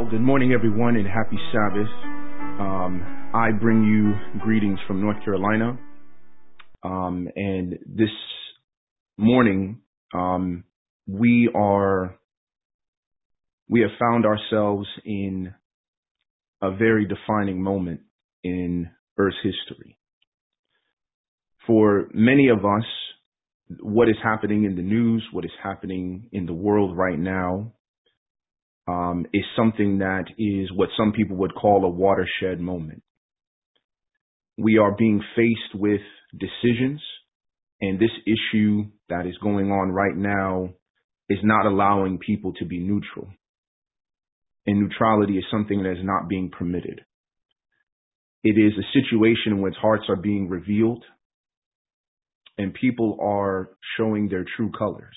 Well, good morning, everyone, and happy Sabbath. I bring you greetings from North Carolina. And this morning, we have found ourselves in a very defining moment in Earth's history. For many of us, what is happening in the news, what is happening in the world right now, is something that is what some people would call a watershed moment. We are being faced with decisions, and this issue that is going on right now is not allowing people to be neutral. And neutrality is something that is not being permitted. It is a situation in which hearts are being revealed and people are showing their true colors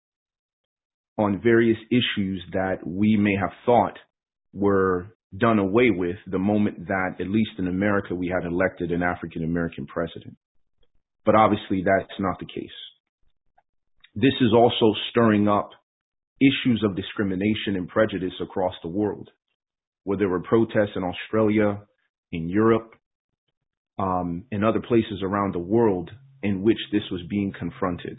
on various issues that we may have thought were done away with the moment that, at least in America, we had elected an African-American president. But obviously that's not the case. This is also stirring up issues of discrimination and prejudice across the world, where there were protests in Australia, in Europe, and other places around the world in which this was being confronted.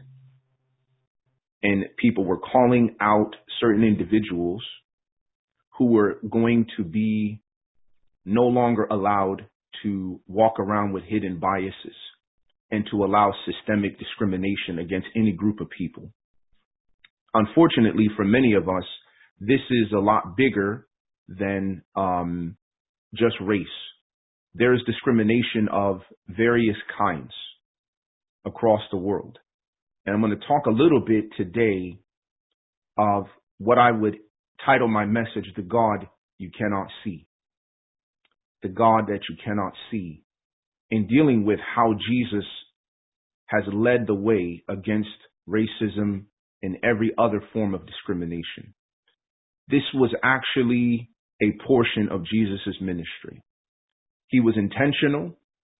And people were calling out certain individuals who were going to be no longer allowed to walk around with hidden biases and to allow systemic discrimination against any group of people. Unfortunately, for many of us, this is a lot bigger than just race. There is discrimination of various kinds across the world. And I'm going to talk a little bit today of what I would title my message, The God You Cannot See. The God that you cannot see. In dealing with how Jesus has led the way against racism and every other form of discrimination. This was actually a portion of Jesus' ministry. He was intentional.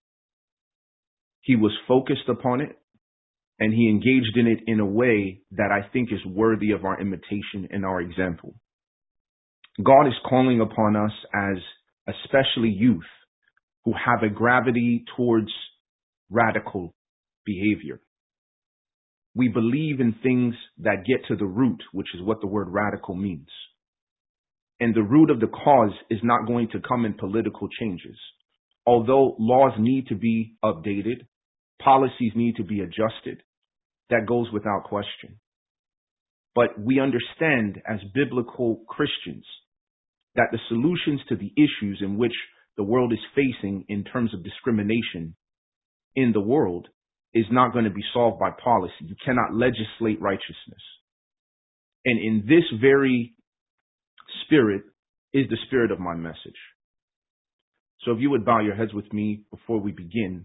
He was focused upon it. And he engaged in it in a way that I think is worthy of our imitation and our example. God is calling upon us as especially youth who have a gravity towards radical behavior. We believe in things that get to the root, which is what the word radical means. And the root of the cause is not going to come in political changes. Although laws need to be updated, policies need to be adjusted, that goes without question. But we understand as biblical Christians that the solutions to the issues in which the world is facing in terms of discrimination in the world is not going to be solved by policy. You cannot legislate righteousness. And in this very spirit is the spirit of my message. So if you would bow your heads with me before we begin.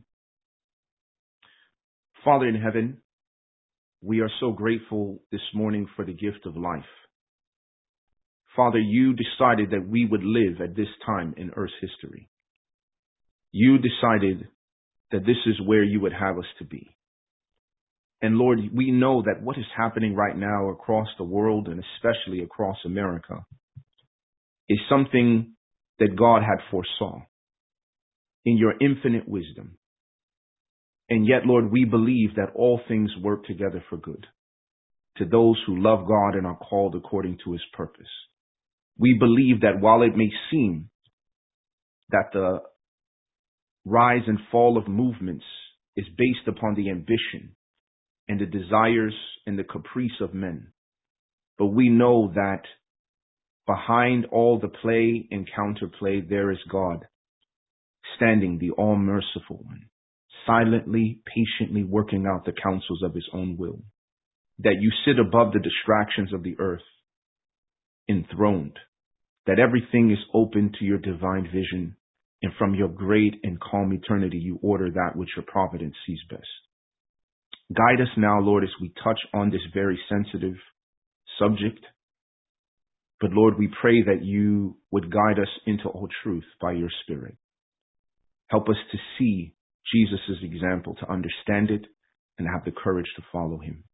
Father in heaven, we are so grateful this morning for the gift of life. Father, you decided that we would live at this time in Earth's history. You decided that this is where you would have us to be. And Lord, we know that what is happening right now across the world and especially across America is something that God had foresaw in your infinite wisdom. And yet, Lord, we believe that all things work together for good to those who love God and are called according to his purpose. We believe that while it may seem that the rise and fall of movements is based upon the ambition and the desires and the caprice of men, but we know that behind all the play and counterplay, there is God standing, the all-merciful one, silently, patiently working out the counsels of his own will, that you sit above the distractions of the earth, enthroned, that everything is open to your divine vision, and from your great and calm eternity, you order that which your providence sees best. Guide us now, Lord, as we touch on this very sensitive subject. But Lord, we pray that you would guide us into all truth by your Spirit. Help us to see Jesus' example, to understand it, and have the courage to follow him.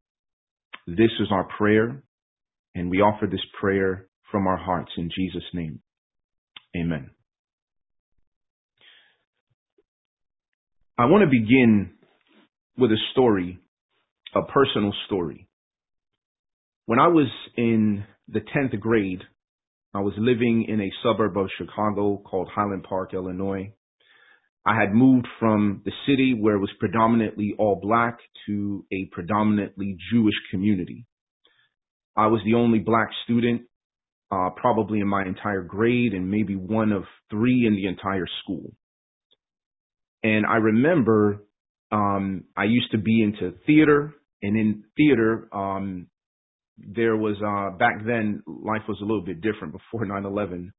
This is our prayer, and we offer this prayer from our hearts in Jesus' name. Amen. I want to begin with a story, a personal story. When I was in the 10th grade, I was living in a suburb of Chicago called Highland Park, Illinois. I had moved from the city where it was predominantly all black to a predominantly Jewish community. I was the only black student, probably in my entire grade, and maybe one of three in the entire school. And I remember I used to be into theater, and in theater, there was, back then, life was a little bit different before 9/11.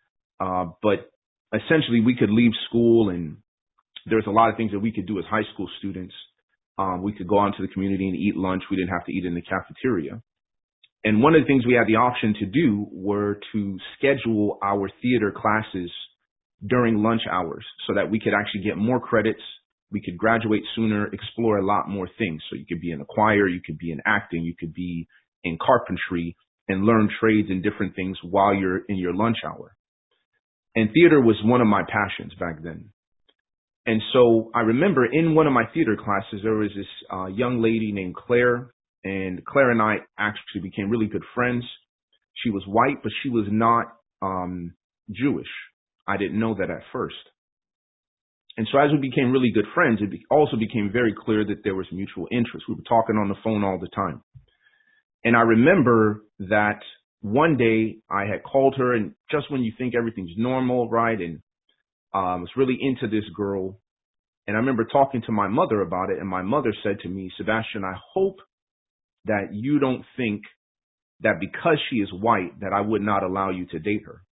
But essentially, we could leave school, and there's a lot of things that we could do as high school students. We could go out into the community and eat lunch. We didn't have to eat in the cafeteria. And one of the things we had the option to do were to schedule our theater classes during lunch hours so that we could actually get more credits. We could graduate sooner, explore a lot more things. So you could be in a choir, you could be in acting, you could be in carpentry and learn trades and different things while you're in your lunch hour. And theater was one of my passions back then. And so I remember in one of my theater classes, there was this young lady named Claire, and Claire and I actually became really good friends. She was white, but she was not Jewish. I didn't know that at first. And so as we became really good friends, it also became very clear that there was mutual interest. We were talking on the phone all the time. And I remember that one day I had called her, and just when you think everything's normal, right? And I was really into this girl. And I remember talking to my mother about it. And my mother said to me, Sebastian, I hope that you don't think that because she is white that I would not allow you to date her.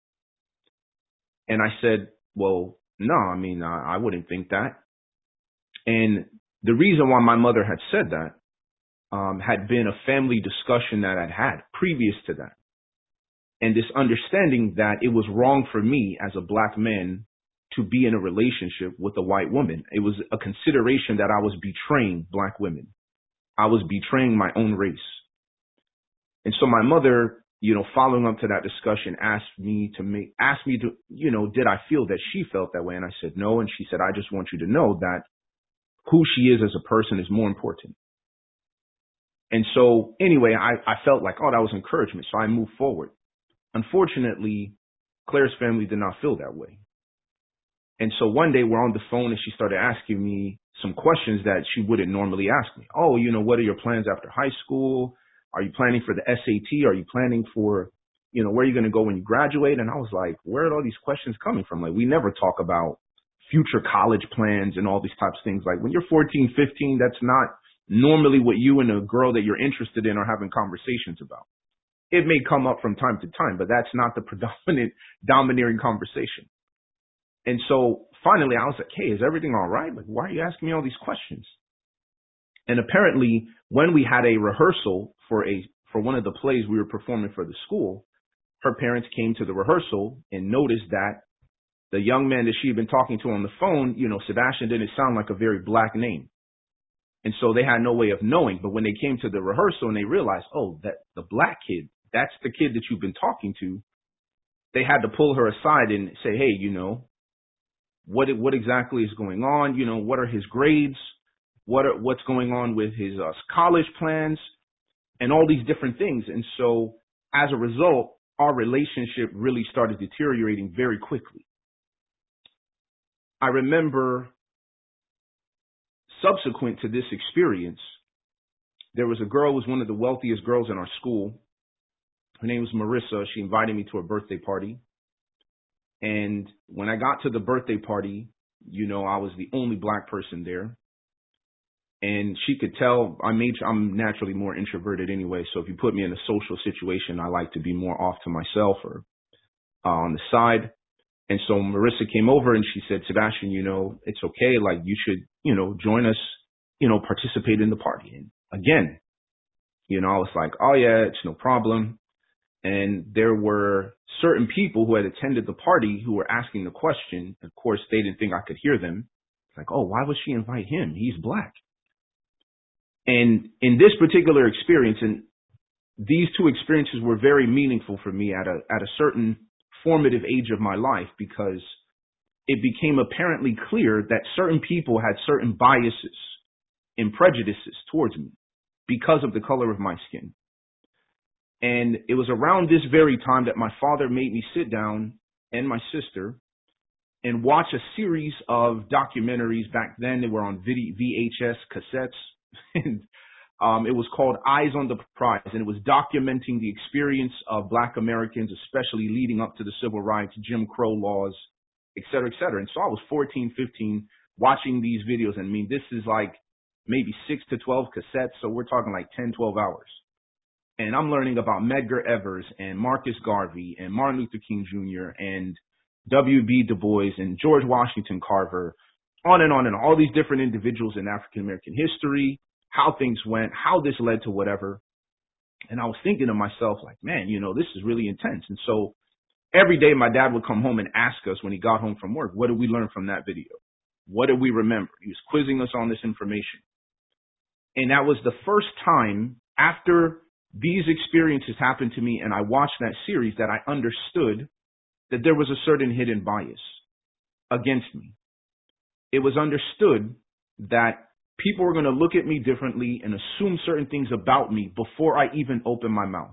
And I said, well, no, I mean, I wouldn't think that. And the reason why my mother had said that had been a family discussion that I'd had previous to that. And this understanding that it was wrong for me as a black man to be in a relationship with a white woman. It was a consideration that I was betraying black women. I was betraying my own race. And so my mother, following up to that discussion, asked me to, did I feel that she felt that way? And I said, no. And she said, I just want you to know that who she is as a person is more important. And so anyway, I felt like, oh, that was encouragement. So I moved forward. Unfortunately, Claire's family did not feel that way. And so one day we're on the phone and she started asking me some questions that she wouldn't normally ask me. Oh, what are your plans after high school? Are you planning for the SAT? Are you planning for, where are you going to go when you graduate? And I was like, where are all these questions coming from? Like, we never talk about future college plans and all these types of things. Like when you're 14, 15, that's not normally what you and a girl that you're interested in are having conversations about. It may come up from time to time, but that's not the predominant domineering conversation. And so finally I was like, hey, is everything all right? Like, why are you asking me all these questions? And apparently when we had a rehearsal for one of the plays we were performing for the school, her parents came to the rehearsal and noticed that the young man that she had been talking to on the phone, Sebastian didn't sound like a very black name. And so they had no way of knowing. But when they came to the rehearsal and they realized, oh, that the black kid, that's the kid that you've been talking to, they had to pull her aside and say, hey, what exactly is going on? What are his grades? What's going on with his college plans and all these different things. And so as a result, our relationship really started deteriorating very quickly. I remember subsequent to this experience, there was a girl who was one of the wealthiest girls in our school. Her name was Marissa. She invited me to her birthday party. And when I got to the birthday party, I was the only black person there. And she could tell I'm naturally more introverted anyway. So if you put me in a social situation, I like to be more off to myself or on the side. And so Marissa came over and she said, Sebastian, it's okay. Like you should, join us, participate in the party. And again, I was like, oh yeah, it's no problem. And there were certain people who had attended the party who were asking the question. Of course, they didn't think I could hear them. It's like, oh, why would she invite him? He's black. And in this particular experience, and these two experiences were very meaningful for me at a certain formative age of my life, because it became apparently clear that certain people had certain biases and prejudices towards me because of the color of my skin. And it was around this very time that my father made me sit down, and my sister, and watch a series of documentaries. Back then, they were on VHS cassettes. And it was called Eyes on the Prize, and it was documenting the experience of Black Americans, especially leading up to the civil rights, Jim Crow laws, et cetera, et cetera. And so I was 14, 15, watching these videos. And I mean, this is like maybe 6 to 12 cassettes, so we're talking like 10, 12 hours. And I'm learning about Medgar Evers and Marcus Garvey and Martin Luther King Jr. and W.B. Du Bois and George Washington Carver, on and on, and all these different individuals in African American history, how things went, how this led to whatever. And I was thinking to myself, like, man, this is really intense. And so every day my dad would come home and ask us when he got home from work, what did we learn from that video? What did we remember? He was quizzing us on this information. And that was the first time after these experiences happened to me and I watched that series that I understood that there was a certain hidden bias against me. It was understood that people were going to look at me differently and assume certain things about me before I even open my mouth.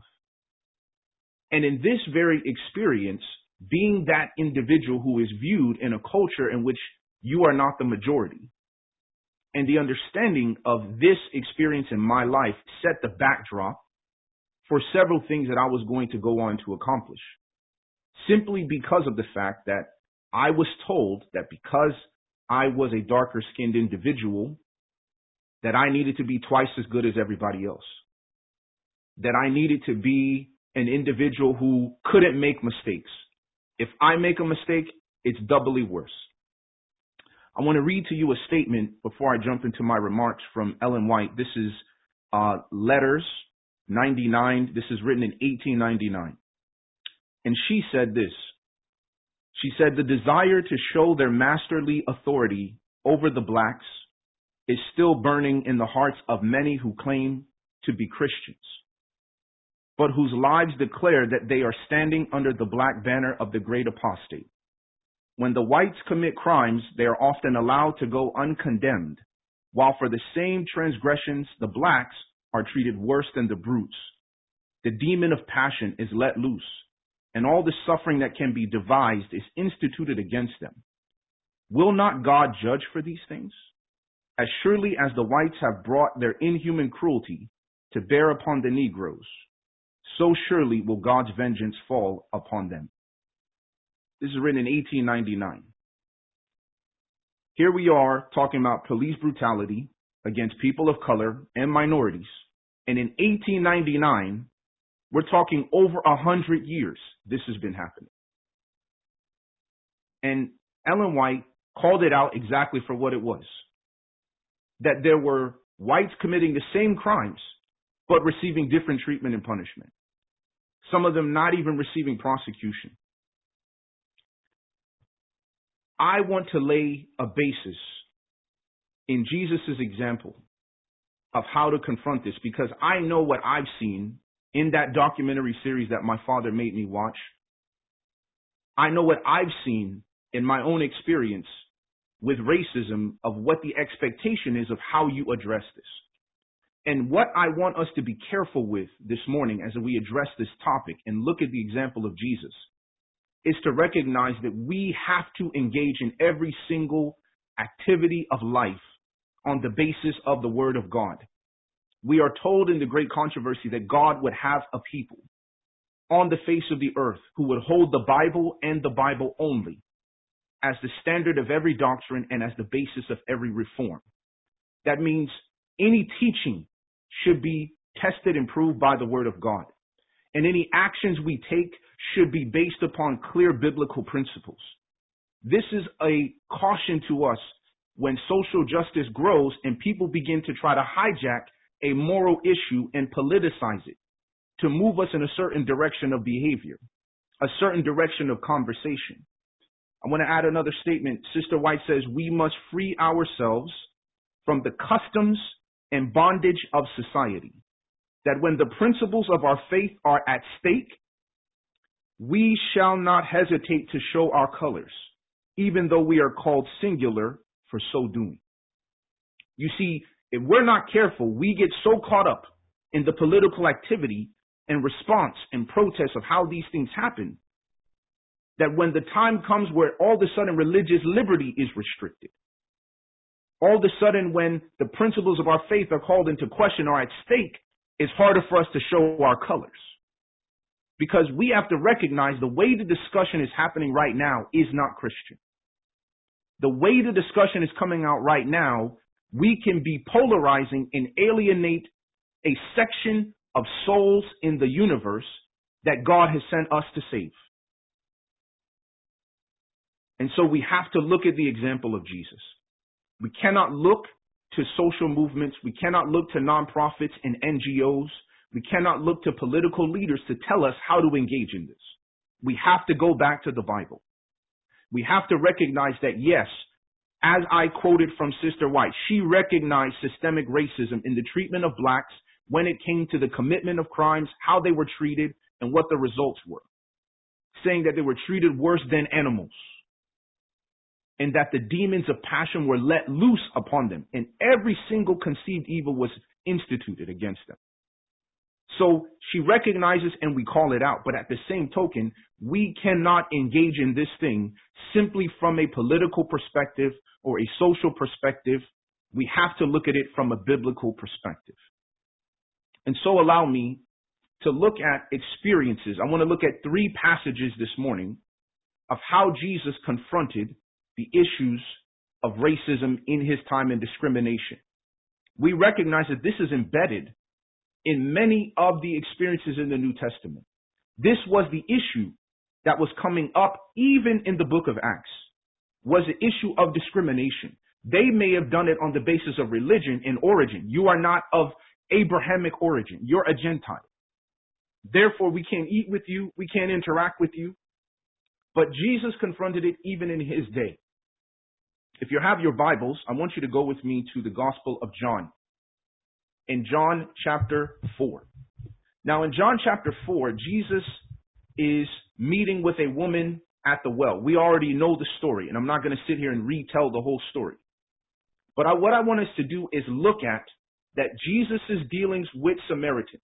And in this very experience, being that individual who is viewed in a culture in which you are not the majority, and the understanding of this experience in my life set the backdrop for several things that I was going to go on to accomplish, simply because of the fact that I was told that because I was a darker skinned individual, that I needed to be twice as good as everybody else, that I needed to be an individual who couldn't make mistakes. If I make a mistake, it's doubly worse. I want to read to you a statement before I jump into my remarks from Ellen White. This is Letters 99. This is written in 1899. And she said this. She said, the desire to show their masterly authority over the blacks is still burning in the hearts of many who claim to be Christians, but whose lives declare that they are standing under the black banner of the great apostate. When the whites commit crimes, they are often allowed to go uncondemned, while for the same transgressions, the blacks are treated worse than the brutes. The demon of passion is let loose, and all the suffering that can be devised is instituted against them. Will not God judge for these things? As surely as the whites have brought their inhuman cruelty to bear upon the Negroes, so surely will God's vengeance fall upon them. This is written in 1899. Here we are talking about police brutality against people of color and minorities. And in 1899, we're talking over 100 years this has been happening. And Ellen White called it out exactly for what it was. That there were whites committing the same crimes, but receiving different treatment and punishment. Some of them not even receiving prosecution. I want to lay a basis in Jesus' example of how to confront this, because I know what I've seen in that documentary series that my father made me watch. I know what I've seen in my own experience with racism, of what the expectation is of how you address this. And what I want us to be careful with this morning as we address this topic and look at the example of Jesus is to recognize that we have to engage in every single activity of life on the basis of the Word of God. We are told in the Great Controversy that God would have a people on the face of the earth who would hold the Bible and the Bible only as the standard of every doctrine and as the basis of every reform. That means any teaching should be tested and proved by the Word of God. And any actions we take should be based upon clear biblical principles. This is a caution to us when social justice grows and people begin to try to hijack a moral issue and politicize it to move us in a certain direction of behavior, a certain direction of conversation. I want to add another statement. Sister White says we must free ourselves from the customs and bondage of society. That when the principles of our faith are at stake, we shall not hesitate to show our colors, even though we are called singular for so doing. You see, if we're not careful, we get so caught up in the political activity and response and protest of how these things happen that when the time comes where all of a sudden religious liberty is restricted, all of a sudden when the principles of our faith are called into question or at stake, it's harder for us to show our colors. Because we have to recognize the way the discussion is happening right now is not Christian. The way the discussion is coming out right now, we can be polarizing and alienate a section of souls in the universe that God has sent us to save. And so we have to look at the example of Jesus. We cannot look to social movements. We cannot look to nonprofits and NGOs. We cannot look to political leaders to tell us how to engage in this. We have to go back to the Bible. We have to recognize that, yes, as I quoted from Sister White, she recognized systemic racism in the treatment of blacks when it came to the commitment of crimes, how they were treated, and what the results were, saying that they were treated worse than animals, and that the demons of passion were let loose upon them, and every single conceived evil was instituted against them. So she recognizes and we call it out. But at the same token, we cannot engage in this thing simply from a political perspective or a social perspective. We have to look at it from a biblical perspective. And so allow me to look at experiences. I want to look at 3 passages this morning of how Jesus confronted the issues of racism in his time and discrimination. We recognize that this is embedded in many of the experiences in the New Testament. This was the issue that was coming up even in the book of Acts, was the issue of discrimination. They may have done it on the basis of religion and origin. You are not of Abrahamic origin. You're a Gentile. Therefore, we can't eat with you. We can't interact with you. But Jesus confronted it even in his day. If you have your Bibles, I want you to go with me to the Gospel of John. In John chapter 4. Now in John chapter 4, Jesus is meeting with a woman at the well. We already know the story, and I'm not going to sit here and retell the whole story. But what I want us to do is look at that Jesus' dealings with Samaritans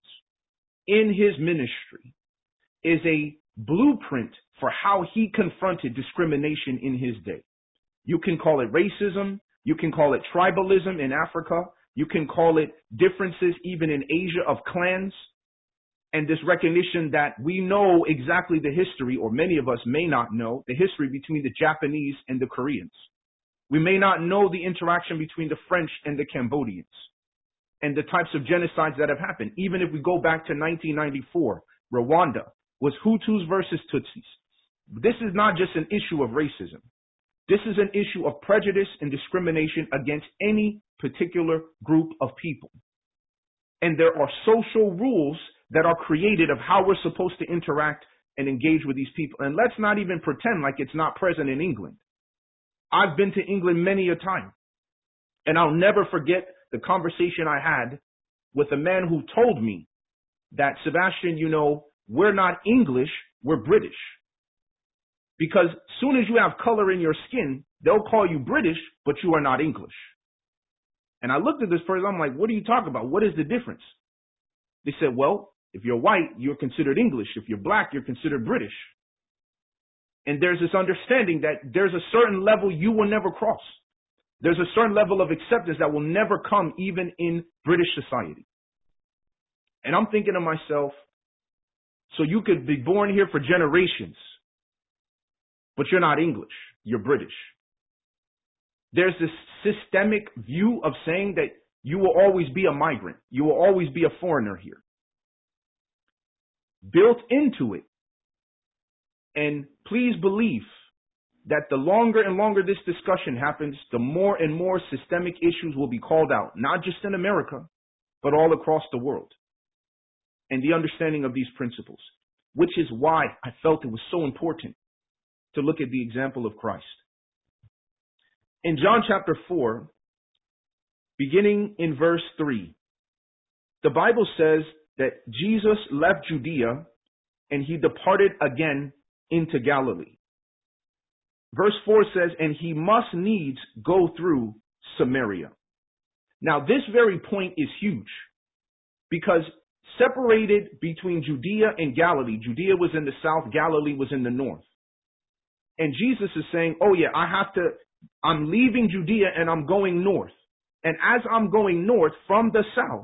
in his ministry is a blueprint for how he confronted discrimination in his day. You can call it racism. You can call it tribalism in Africa. You can call it differences even in Asia of clans, and this recognition that we know exactly the history, or many of us may not know, the history between the Japanese and the Koreans. We may not know the interaction between the French and the Cambodians and the types of genocides that have happened. Even if we go back to 1994, Rwanda was Hutus versus Tutsis. This is not just an issue of racism. This is an issue of prejudice and discrimination against any particular group of people. And there are social rules that are created of how we're supposed to interact and engage with these people. And let's not even pretend like it's not present in England. I've been to England many a time, and I'll never forget the conversation I had with a man who told me that, Sebastian, you know, we're not English, we're British. Because soon as you have color in your skin, they'll call you British, but you are not English. And I looked at this person, I'm like, what are you talking about? What is the difference? They said, well, if you're white, you're considered English. If you're black, you're considered British. And there's this understanding that there's a certain level you will never cross. There's a certain level of acceptance that will never come even in British society. And I'm thinking to myself, so you could be born here for generations, but you're not English, you're British. There's this systemic view of saying that you will always be a migrant. You will always be a foreigner here. Built into it. And please believe that the longer and longer this discussion happens, the more and more systemic issues will be called out, not just in America, but all across the world. And the understanding of these principles, which is why I felt it was so important to look at the example of Christ. In John chapter 4, beginning in verse 3, the Bible says that Jesus left Judea and he departed again into Galilee. Verse 4 says, and he must needs go through Samaria. Now, this very point is huge because separated between Judea and Galilee, Judea was in the south, Galilee was in the north. And Jesus is saying, oh yeah, I'm leaving Judea and I'm going north. And as I'm going north from the south,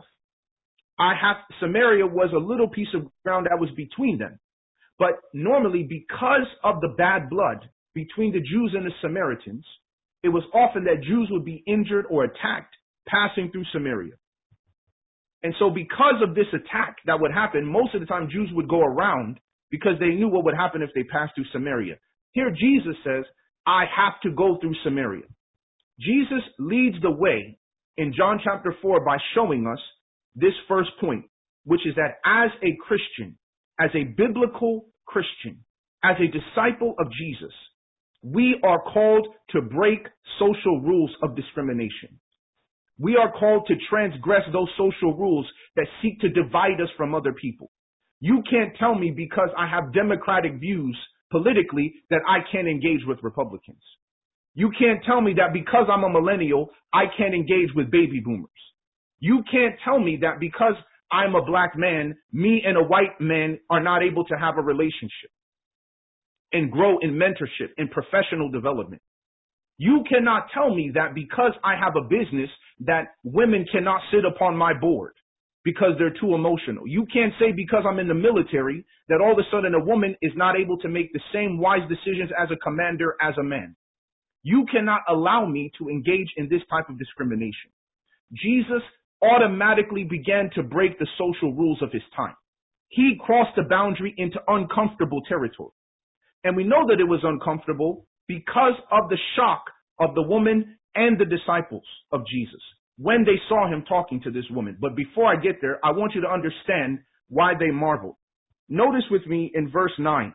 Samaria was a little piece of ground that was between them. But normally, because of the bad blood between the Jews and the Samaritans, it was often that Jews would be injured or attacked passing through Samaria. And so because of this attack that would happen, most of the time Jews would go around because they knew what would happen if they passed through Samaria. Here Jesus says, I have to go through Samaria. Jesus leads the way in John chapter 4 by showing us this first point, which is that as a Christian, as a biblical Christian, as a disciple of Jesus, we are called to break social rules of discrimination. We are called to transgress those social rules that seek to divide us from other people. You can't tell me because I have democratic views politically that I can't engage with Republicans. You can't tell me that because I'm a millennial, I can't engage with baby boomers. You can't tell me that because I'm a black man, me and a white man are not able to have a relationship and grow in mentorship and professional development. You cannot tell me that because I have a business that women cannot sit upon my board because they're too emotional. You can't say because I'm in the military that all of a sudden a woman is not able to make the same wise decisions as a commander as a man. You cannot allow me to engage in this type of discrimination. Jesus automatically began to break the social rules of his time. He crossed the boundary into uncomfortable territory. And we know that it was uncomfortable because of the shock of the woman and the disciples of Jesus when they saw him talking to this woman. But before I get there, I want you to understand why they marveled. Notice with me in verse 9.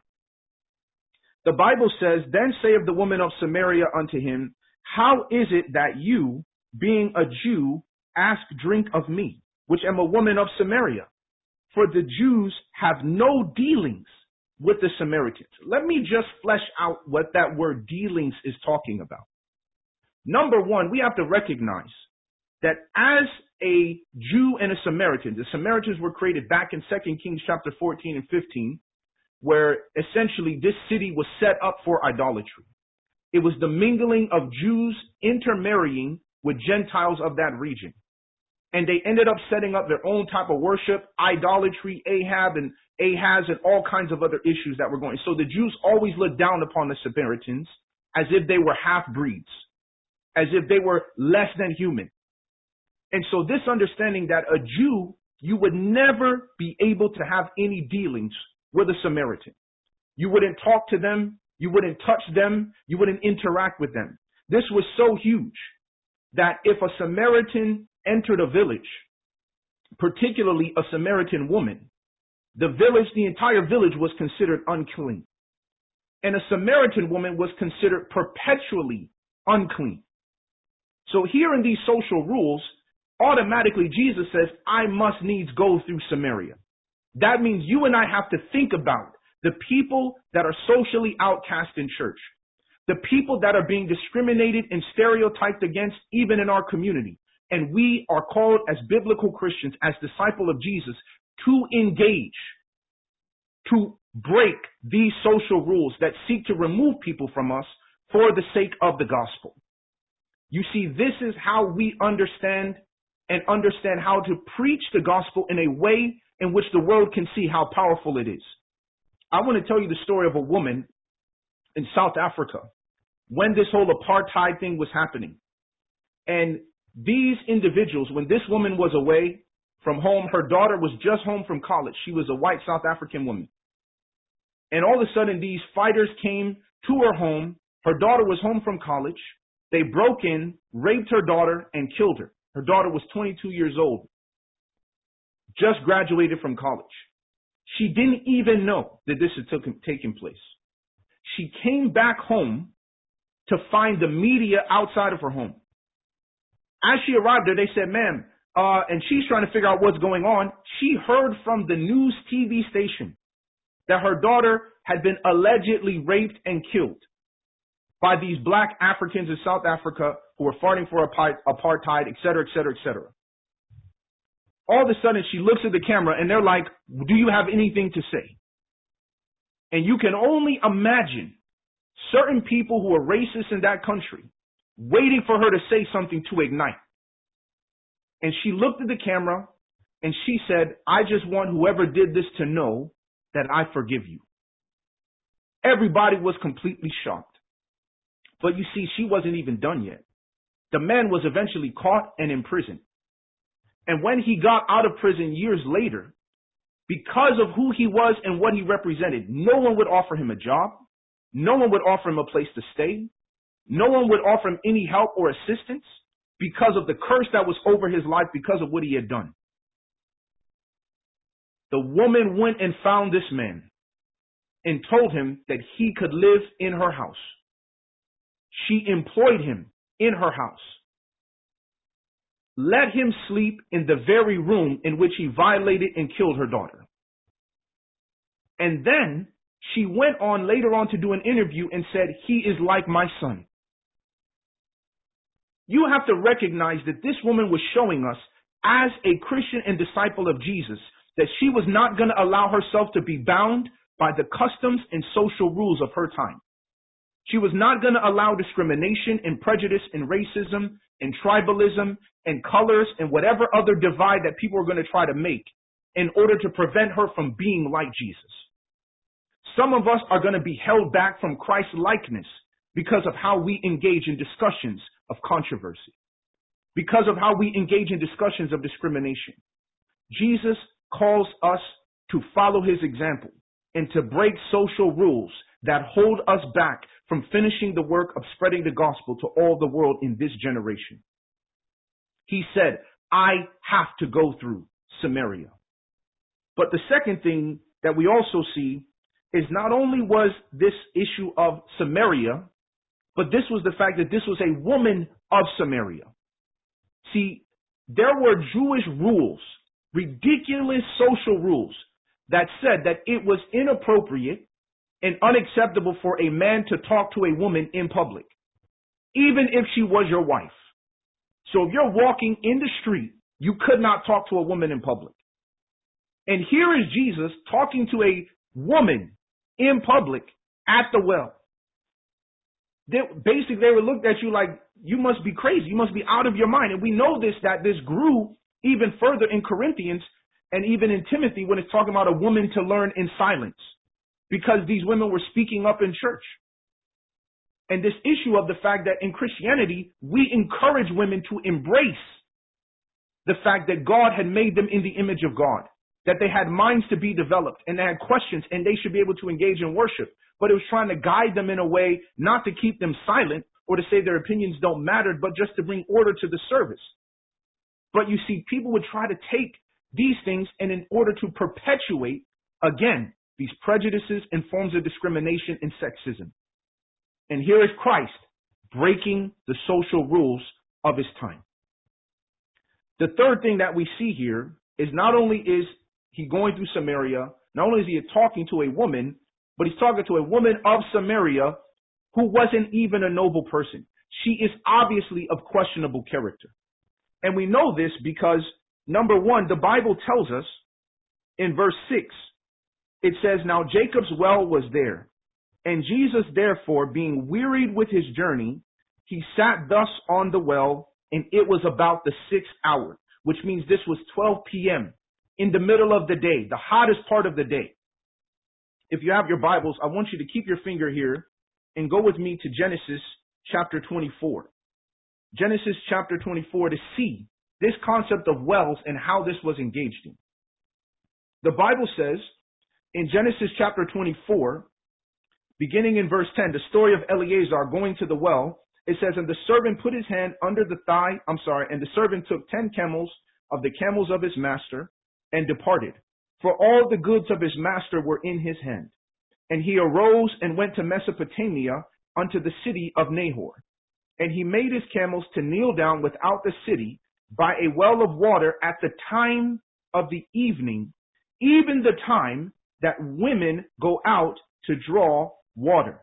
The Bible says, then saith the woman of Samaria unto him, how is it that you, being a Jew, ask drink of me, which am a woman of Samaria? For the Jews have no dealings with the Samaritans. Let me just flesh out what that word dealings is talking about. Number one, we have to recognize that as a Jew and a Samaritan, the Samaritans were created back in 2 Kings chapter 14 and 15, where essentially this city was set up for idolatry. It was the mingling of Jews intermarrying with Gentiles of that region. And they ended up setting up their own type of worship, idolatry, Ahab and Ahaz, and all kinds of other issues that were going. So the Jews always looked down upon the Samaritans as if they were half-breeds, as if they were less than human. And so this understanding that a Jew, you would never be able to have any dealings with a Samaritan. You wouldn't talk to them. You wouldn't touch them. You wouldn't interact with them. This was so huge that if a Samaritan entered a village, particularly a Samaritan woman, the entire village was considered unclean. And a Samaritan woman was considered perpetually unclean. So here in these social rules, automatically Jesus says, I must needs go through Samaria. That means you and I have to think about the people that are socially outcast in church, the people that are being discriminated and stereotyped against even in our community. And we are called as biblical Christians, as disciples of Jesus, to engage, to break these social rules that seek to remove people from us for the sake of the gospel. You see, this is how we understand how to preach the gospel in a way in which the world can see how powerful it is. I want to tell you the story of a woman in South Africa when this whole apartheid thing was happening. And these individuals, when this woman was away from home, her daughter was just home from college. She was a white South African woman. And all of a sudden, these fighters came to her home. Her daughter was home from college. They broke in, raped her daughter, and killed her. Her daughter was 22 years old, just graduated from college. She didn't even know that this had taken place. She came back home to find the media outside of her home. As she arrived there, they said, ma'am, and she's trying to figure out what's going on. She heard from the news TV station that her daughter had been allegedly raped and killed by these black Africans in South Africa who were fighting for apartheid, et cetera, et cetera, et cetera. All of a sudden, she looks at the camera and they're like, do you have anything to say? And you can only imagine certain people who are racist in that country waiting for her to say something to ignite. And she looked at the camera and she said, I just want whoever did this to know that I forgive you. Everybody was completely shocked. But you see, she wasn't even done yet. The man was eventually caught and imprisoned. And when he got out of prison years later, because of who he was and what he represented, no one would offer him a job. No one would offer him a place to stay. No one would offer him any help or assistance because of the curse that was over his life because of what he had done. The woman went and found this man and told him that he could live in her house. She employed him in her house. Let him sleep in the very room in which he violated and killed her daughter. And then she went on later on to do an interview and said, he is like my son. You have to recognize that this woman was showing us as a Christian and disciple of Jesus that she was not going to allow herself to be bound by the customs and social rules of her time. She was not going to allow discrimination and prejudice and racism and tribalism and colors and whatever other divide that people are going to try to make in order to prevent her from being like Jesus. Some of us are going to be held back from Christ's likeness because of how we engage in discussions of controversy, because of how we engage in discussions of discrimination. Jesus calls us to follow his example and to break social rules that hold us back from finishing the work of spreading the gospel to all the world in this generation. He said, I have to go through Samaria. But the second thing that we also see is not only was this issue of Samaria, but this was the fact that this was a woman of Samaria. See, there were Jewish rules, ridiculous social rules, that said that it was inappropriate and unacceptable for a man to talk to a woman in public, even if she was your wife. So if you're walking in the street, you could not talk to a woman in public. And here is Jesus talking to a woman in public at the well. They would look at you like, you must be crazy. You must be out of your mind. And we know that this grew even further in Corinthians and even in Timothy when it's talking about a woman to learn in silence, because these women were speaking up in church. And this issue of the fact that in Christianity, we encourage women to embrace the fact that God had made them in the image of God, that they had minds to be developed and they had questions and they should be able to engage in worship. But it was trying to guide them in a way not to keep them silent or to say their opinions don't matter, but just to bring order to the service. But you see, people would try to take these things and in order to perpetuate, again, these prejudices and forms of discrimination and sexism. And here is Christ breaking the social rules of his time. The third thing that we see here is not only is he going through Samaria, not only is he talking to a woman, but he's talking to a woman of Samaria who wasn't even a noble person. She is obviously of questionable character. And we know this because, number one, the Bible tells us in verse 6, it says, now Jacob's well was there, and Jesus, therefore, being wearied with his journey, he sat thus on the well, and it was about the 6th hour, which means this was 12 p.m. in the middle of the day, the hottest part of the day. If you have your Bibles, I want you to keep your finger here and go with me to Genesis chapter 24. Genesis chapter 24 to see this concept of wells and how this was engaged in. The Bible says in Genesis chapter 24, beginning in verse 10, the story of Eleazar going to the well, it says, and the servant put his hand under the thigh, and the servant took 10 camels of the camels of his master and departed. For all the goods of his master were in his hand. And he arose and went to Mesopotamia unto the city of Nahor. And he made his camels to kneel down without the city by a well of water at the time of the evening, even the time that women go out to draw water.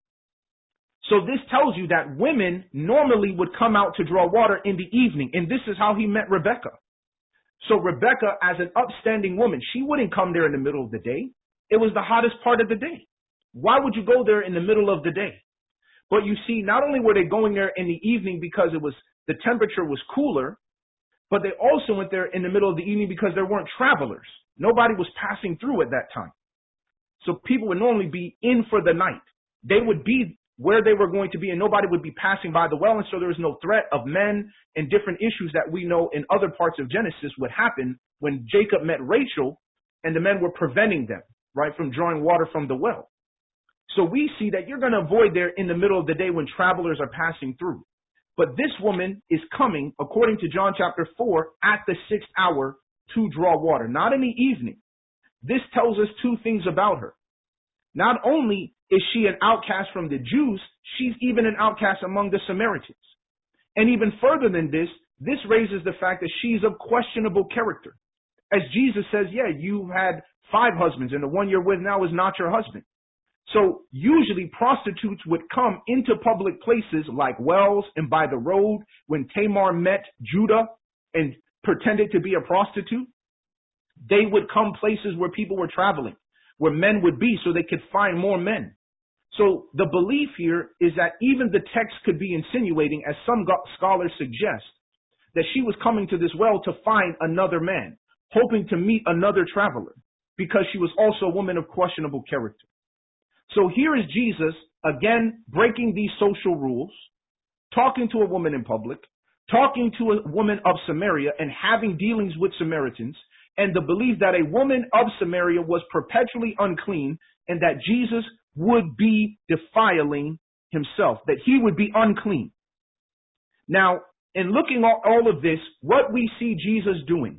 So this tells you that women normally would come out to draw water in the evening. And this is how he met Rebecca. So Rebecca, as an upstanding woman, she wouldn't come there in the middle of the day. It was the hottest part of the day. Why would you go there in the middle of the day? But you see, not only were they going there in the evening because the temperature was cooler, but they also went there in the middle of the evening because there weren't travelers. Nobody was passing through at that time. So people would normally be in for the night. They would be where they were going to be, and nobody would be passing by the well. And so there was no threat of men and different issues that we know in other parts of Genesis would happen when Jacob met Rachel and the men were preventing them, right, from drawing water from the well. So we see that you're going to avoid there in the middle of the day when travelers are passing through. But this woman is coming, according to John chapter 4, at the 6th hour to draw water, not in the evening. This tells us two things about her. Not only is she an outcast from the Jews, she's even an outcast among the Samaritans. And even further than this, this raises the fact that she's of questionable character. As Jesus says, yeah, you had 5 husbands and the one you're with now is not your husband. So usually prostitutes would come into public places like wells and by the road. When Tamar met Judah and pretended to be a prostitute, they would come places where people were traveling, where men would be, so they could find more men. So the belief here is that even the text could be insinuating, as some scholars suggest, that she was coming to this well to find another man, hoping to meet another traveler, because she was also a woman of questionable character. So here is Jesus, again, breaking these social rules, talking to a woman in public, talking to a woman of Samaria and having dealings with Samaritans, and the belief that a woman of Samaria was perpetually unclean and that Jesus would be defiling himself, that he would be unclean. Now, in looking at all of this, what we see Jesus doing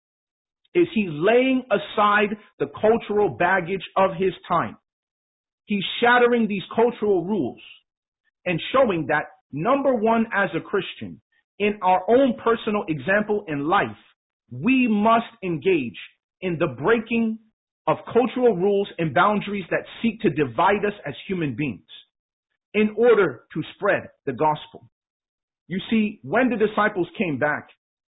is he's laying aside the cultural baggage of his time. He's shattering these cultural rules and showing that, number one, as a Christian, in our own personal example in life, we must engage in the breaking of cultural rules and boundaries that seek to divide us as human beings in order to spread the gospel. You see, when the disciples came back,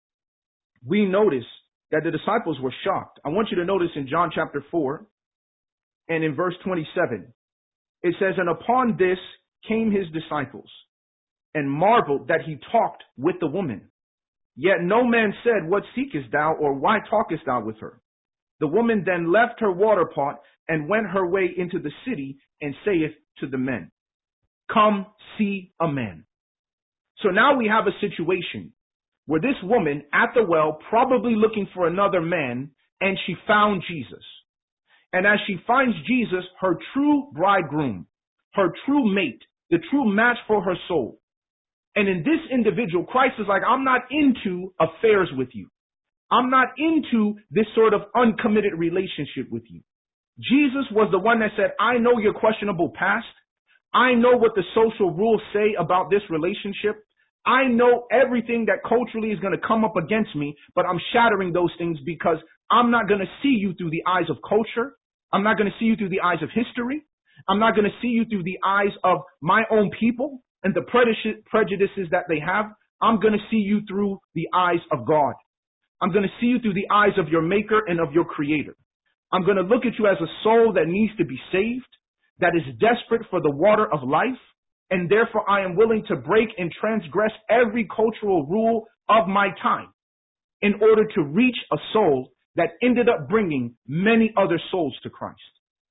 we notice that the disciples were shocked. I want you to notice in John chapter 4 and in verse 27, it says, "And upon this came his disciples and marveled that he talked with the woman. Yet no man said, What seekest thou, or why talkest thou with her? The woman then left her water pot and went her way into the city and saith to the men, Come see a man." So now we have a situation where this woman at the well, probably looking for another man, and she found Jesus. And as she finds Jesus, her true bridegroom, her true mate, the true match for her soul. And in this individual, Christ is like, I'm not into affairs with you. I'm not into this sort of uncommitted relationship with you. Jesus was the one that said, I know your questionable past. I know what the social rules say about this relationship. I know everything that culturally is going to come up against me, but I'm shattering those things because I'm not going to see you through the eyes of culture. I'm not going to see you through the eyes of history. I'm not going to see you through the eyes of my own people and the prejudices that they have. I'm going to see you through the eyes of God. I'm going to see you through the eyes of your maker and of your creator. I'm going to look at you as a soul that needs to be saved, that is desperate for the water of life, and therefore I am willing to break and transgress every cultural rule of my time in order to reach a soul that ended up bringing many other souls to Christ.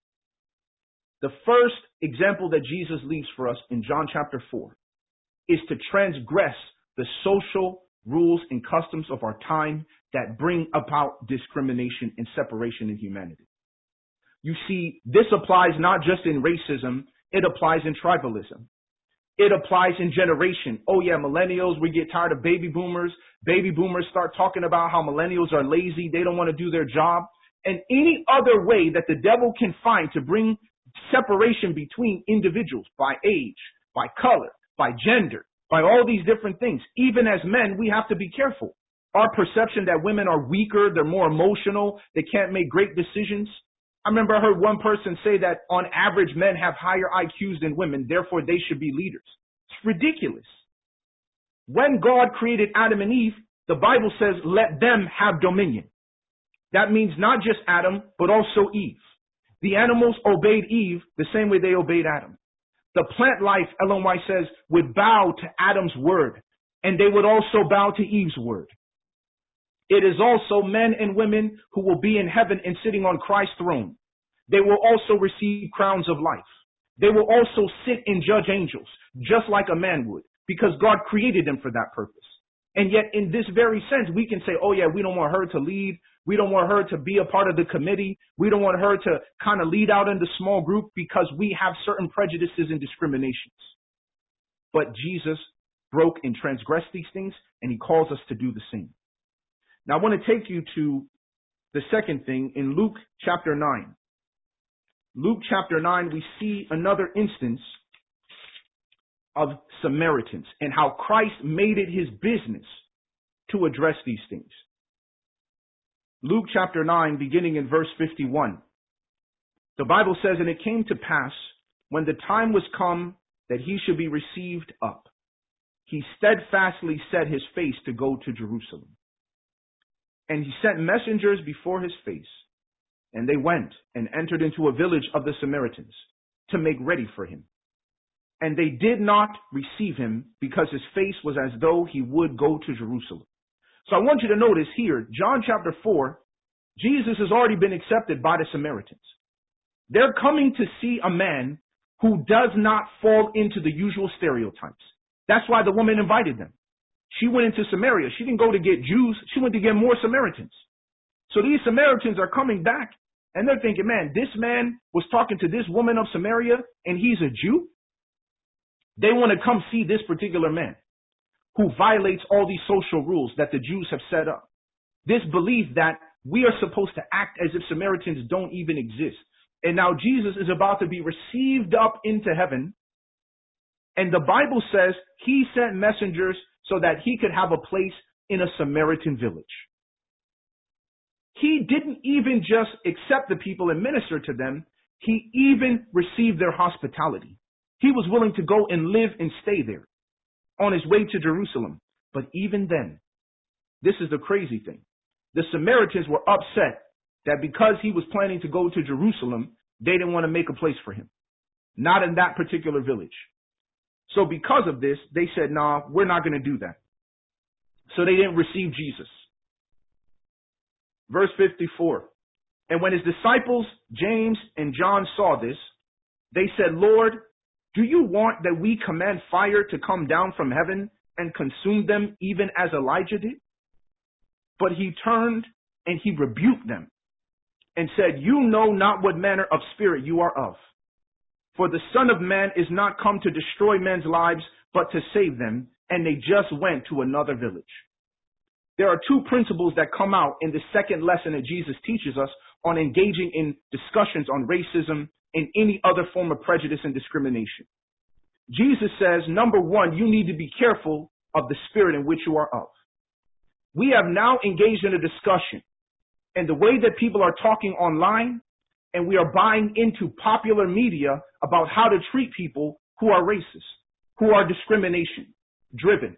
The first example that Jesus leaves for us in John chapter 4 is to transgress the social rules and customs of our time that bring about discrimination and separation in humanity. You see, this applies not just in racism, it applies in tribalism. It applies in generation. Oh yeah, millennials, we get tired of baby boomers. Baby boomers start talking about how millennials are lazy. They don't want to do their job. And any other way that the devil can find to bring separation between individuals by age, by color, by gender, by all these different things. Even as men, we have to be careful. Our perception that women are weaker, they're more emotional, they can't make great decisions. I remember I heard one person say that on average men have higher IQs than women, therefore they should be leaders. It's ridiculous. When God created Adam and Eve, the Bible says, let them have dominion. That means not just Adam, but also Eve. The animals obeyed Eve the same way they obeyed Adam. The plant life, Ellen White says, would bow to Adam's word, and they would also bow to Eve's word. It is also men and women who will be in heaven and sitting on Christ's throne. They will also receive crowns of life. They will also sit and judge angels, just like a man would, because God created them for that purpose. And yet, in this very sense, we can say, oh yeah, we don't want her to lead. We don't want her to be a part of the committee. We don't want her to kind of lead out in the small group because we have certain prejudices and discriminations. But Jesus broke and transgressed these things, and he calls us to do the same. Now, I want to take you to the second thing in Luke chapter 9. Luke chapter 9, we see another instance of Samaritans and how Christ made it his business to address these things. Luke chapter 9, beginning in verse 51. The Bible says, and it came to pass when the time was come that he should be received up, he steadfastly set his face to go to Jerusalem. And he sent messengers before his face, and they went and entered into a village of the Samaritans to make ready for him. And they did not receive him because his face was as though he would go to Jerusalem. So I want you to notice here, John chapter 4, Jesus has already been accepted by the Samaritans. They're coming to see a man who does not fall into the usual stereotypes. That's why the woman invited them. She went into Samaria. She didn't go to get Jews. She went to get more Samaritans. So these Samaritans are coming back and they're thinking, man, this man was talking to this woman of Samaria and he's a Jew. They want to come see this particular man who violates all these social rules that the Jews have set up. This belief that we are supposed to act as if Samaritans don't even exist. And now Jesus is about to be received up into heaven. And the Bible says he sent messengers so that he could have a place in a Samaritan village. He didn't even just accept the people and minister to them. He even received their hospitality. He was willing to go and live and stay there on his way to Jerusalem. But even then, this is the crazy thing. The Samaritans were upset that because he was planning to go to Jerusalem, they didn't want to make a place for him. Not in that particular village. So because of this, they said, nah, we're not going to do that. So they didn't receive Jesus. Verse 54. And when his disciples, James and John, saw this, they said, Lord, do you want that we command fire to come down from heaven and consume them even as Elijah did? But he turned and he rebuked them and said, you know not what manner of spirit you are of. For the Son of Man is not come to destroy men's lives, but to save them. And they just went to another village. There are two principles that come out in the second lesson that Jesus teaches us on engaging in discussions on racism and any other form of prejudice and discrimination. Jesus says, number one, you need to be careful of the spirit in which you are of. We have now engaged in a discussion and the way that people are talking online, and we are buying into popular media about how to treat people who are racist, who are discrimination driven.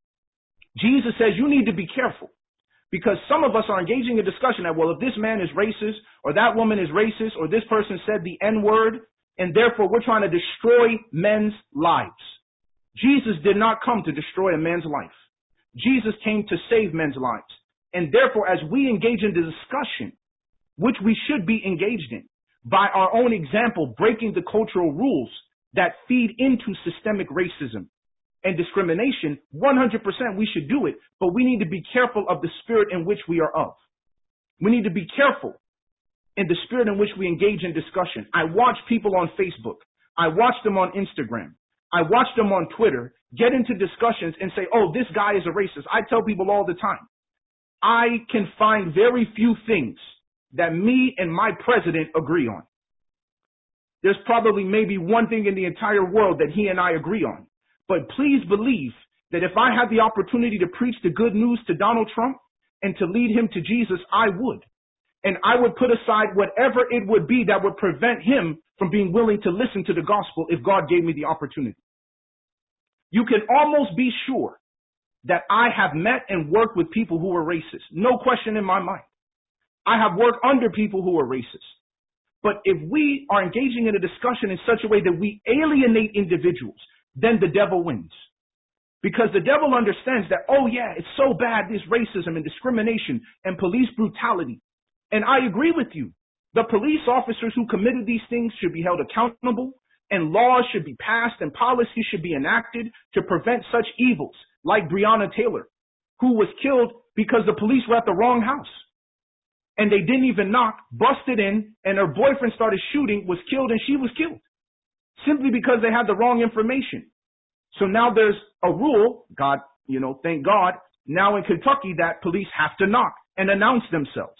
Jesus says you need to be careful because some of us are engaging in a discussion that, well, if this man is racist or that woman is racist or this person said the N-word, and therefore we're trying to destroy men's lives. Jesus did not come to destroy a man's life. Jesus came to save men's lives. And therefore, as we engage in the discussion, which we should be engaged in, by our own example, breaking the cultural rules that feed into systemic racism and discrimination, 100% we should do it, but we need to be careful of the spirit in which we are of. We need to be careful in the spirit in which we engage in discussion. I watch people on Facebook. I watch them on Instagram. I watch them on Twitter get into discussions and say, oh, this guy is a racist. I tell people all the time, I can find very few things that me and my president agree on. There's probably maybe one thing in the entire world that he and I agree on. But please believe that if I had the opportunity to preach the good news to Donald Trump and to lead him to Jesus, I would. And I would put aside whatever it would be that would prevent him from being willing to listen to the gospel if God gave me the opportunity. You can almost be sure that I have met and worked with people who are racist. No question in my mind. I have worked under people who are racist. But if we are engaging in a discussion in such a way that we alienate individuals, then the devil wins. Because the devil understands that, oh yeah, it's so bad, this racism and discrimination and police brutality. And I agree with you. The police officers who committed these things should be held accountable, and laws should be passed and policies should be enacted to prevent such evils, like Breonna Taylor, who was killed because the police were at the wrong house. And they didn't even knock, busted in, and her boyfriend started shooting, was killed, and she was killed. Simply because they had the wrong information. So now there's a rule, thank God, now in Kentucky that police have to knock and announce themselves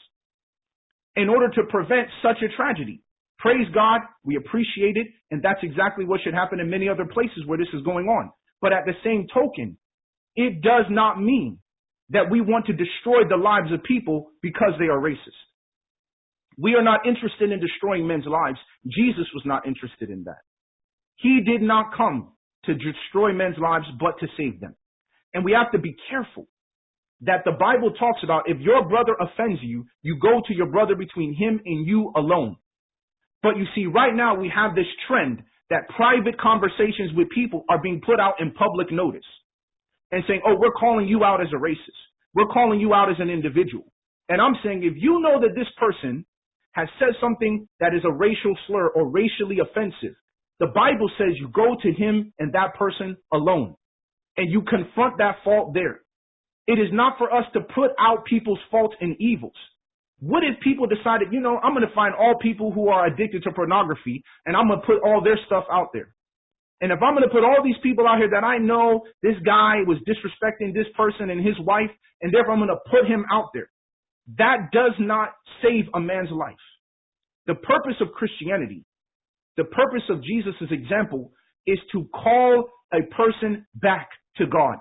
in order to prevent such a tragedy. Praise God, we appreciate it, and that's exactly what should happen in many other places where this is going on. But at the same token, it does not mean that we want to destroy the lives of people because they are racist. We are not interested in destroying men's lives. Jesus was not interested in that. He did not come to destroy men's lives, but to save them. And we have to be careful that the Bible talks about if your brother offends you, you go to your brother between him and you alone. But you see, right now we have this trend that private conversations with people are being put out in public notice and saying, oh, we're calling you out as a racist. We're calling you out as an individual. And I'm saying, if you know that this person has said something that is a racial slur or racially offensive, the Bible says you go to him and that person alone and you confront that fault there. It is not for us to put out people's faults and evils. What if people decided, I'm going to find all people who are addicted to pornography and I'm going to put all their stuff out there. And if I'm going to put all these people out here that I know this guy was disrespecting this person and his wife, and therefore I'm going to put him out there, that does not save a man's life. The purpose of Christianity, the purpose of Jesus' example is to call a person back to God.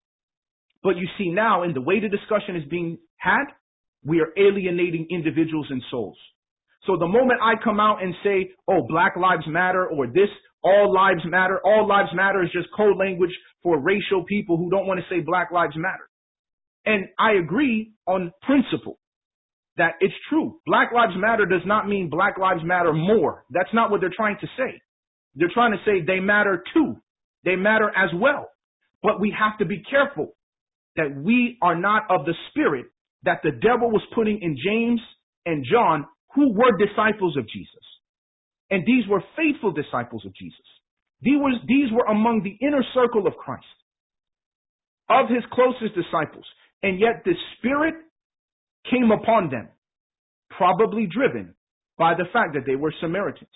But you see now, in the way the discussion is being had, we are alienating individuals and souls. So the moment I come out and say, oh, Black Lives Matter, or this, all lives matter is just code language for racial people who don't want to say Black Lives Matter. And I agree on principle that it's true. Black Lives Matter does not mean Black Lives Matter more. That's not what they're trying to say. They're trying to say they matter too. They matter as well. But we have to be careful that we are not of the spirit that the devil was putting in James and John, who were disciples of Jesus. And these were faithful disciples of Jesus. These were among the inner circle of Christ, of his closest disciples. And yet the Spirit came upon them, probably driven by the fact that they were Samaritans.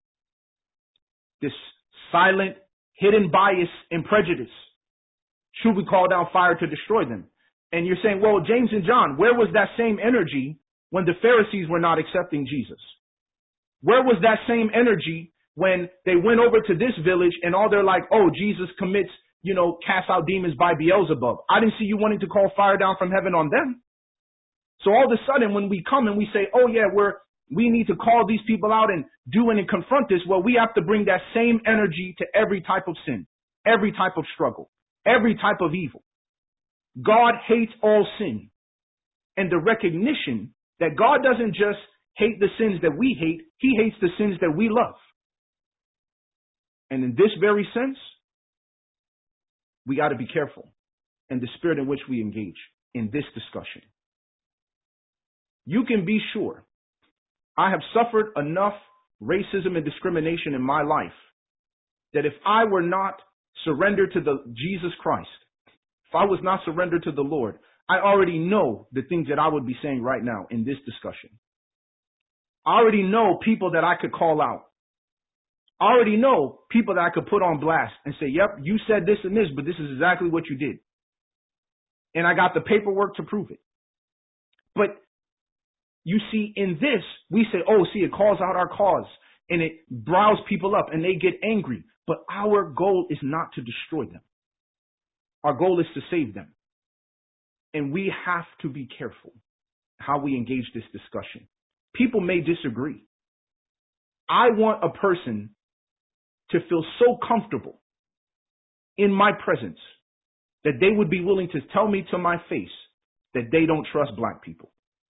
This silent, hidden bias and prejudice. Should we call down fire to destroy them? And you're saying, well, James and John, where was that same energy when the Pharisees were not accepting Jesus? Where was that same energy when they went over to this village and all they're like, oh, Jesus commits, cast out demons by Beelzebub. I didn't see you wanting to call fire down from heaven on them. So all of a sudden when we come and we say, oh yeah, we need to call these people out and do and confront this, well, we have to bring that same energy to every type of sin, every type of struggle, every type of evil. God hates all sin. And the recognition that God doesn't just hate the sins that we hate, he hates the sins that we love. And in this very sense, we got to be careful in the spirit in which we engage in this discussion. You can be sure I have suffered enough racism and discrimination in my life that if I were not surrendered to Jesus Christ, if I was not surrendered to the Lord, I already know the things that I would be saying right now in this discussion. I already know people that I could call out. I already know people that I could put on blast and say, yep, you said this and this, but this is exactly what you did. And I got the paperwork to prove it. But you see, in this, we say, oh, see, it calls out our cause and it riles people up and they get angry. But our goal is not to destroy them. Our goal is to save them. And we have to be careful how we engage this discussion. people may disagree. I want a person to feel so comfortable in my presence that they would be willing to tell me to my face that they don't trust black people.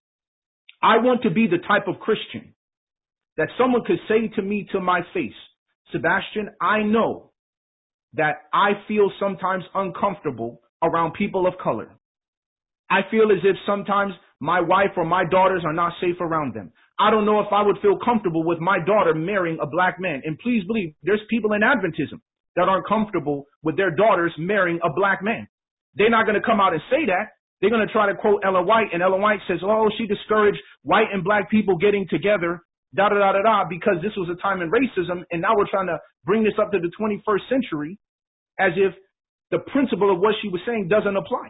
I want to be the type of Christian that someone could say to me to my face, Sebastian, I know that I feel sometimes uncomfortable around people of color. I feel as if sometimes my wife or my daughters are not safe around them. I don't know if I would feel comfortable with my daughter marrying a black man. And please believe there's people in Adventism that aren't comfortable with their daughters marrying a black man. They're not going to come out and say that. They're going to try to quote Ellen White, and Ellen White says, oh, she discouraged white and black people getting together, because this was a time in racism, and now we're trying to bring this up to the 21st century as if the principle of what she was saying doesn't apply.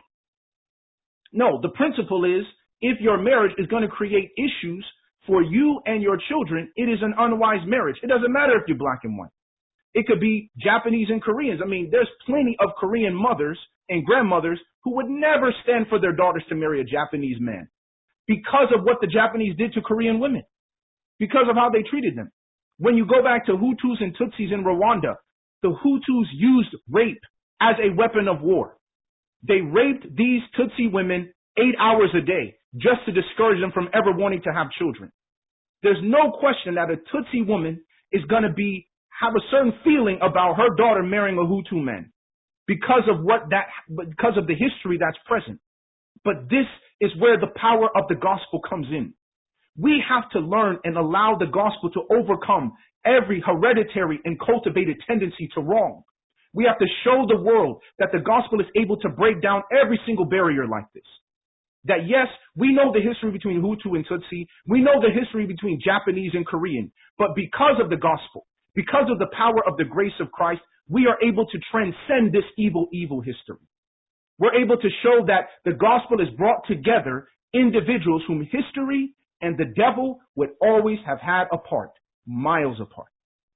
No, the principle is if your marriage is going to create issues for you and your children, it is an unwise marriage. It doesn't matter if you're black and white. It could be Japanese and Koreans. I mean, there's plenty of Korean mothers and grandmothers who would never stand for their daughters to marry a Japanese man because of what the Japanese did to Korean women, because of how they treated them. When you go back to Hutus and Tutsis in Rwanda, the Hutus used rape as a weapon of war. They raped these Tutsi women 8 hours a day just to discourage them from ever wanting to have children. There's no question that a Tutsi woman is going to have a certain feeling about her daughter marrying a Hutu man because of the history that's present. But this is where the power of the gospel comes in. We have to learn and allow the gospel to overcome every hereditary and cultivated tendency to wrong. We have to show the world that the gospel is able to break down every single barrier like this. That yes, we know the history between Hutu and Tutsi. We know the history between Japanese and Korean. But because of the gospel, because of the power of the grace of Christ, we are able to transcend this evil history. We're able to show that the gospel has brought together individuals whom history and the devil would always have had apart, miles apart.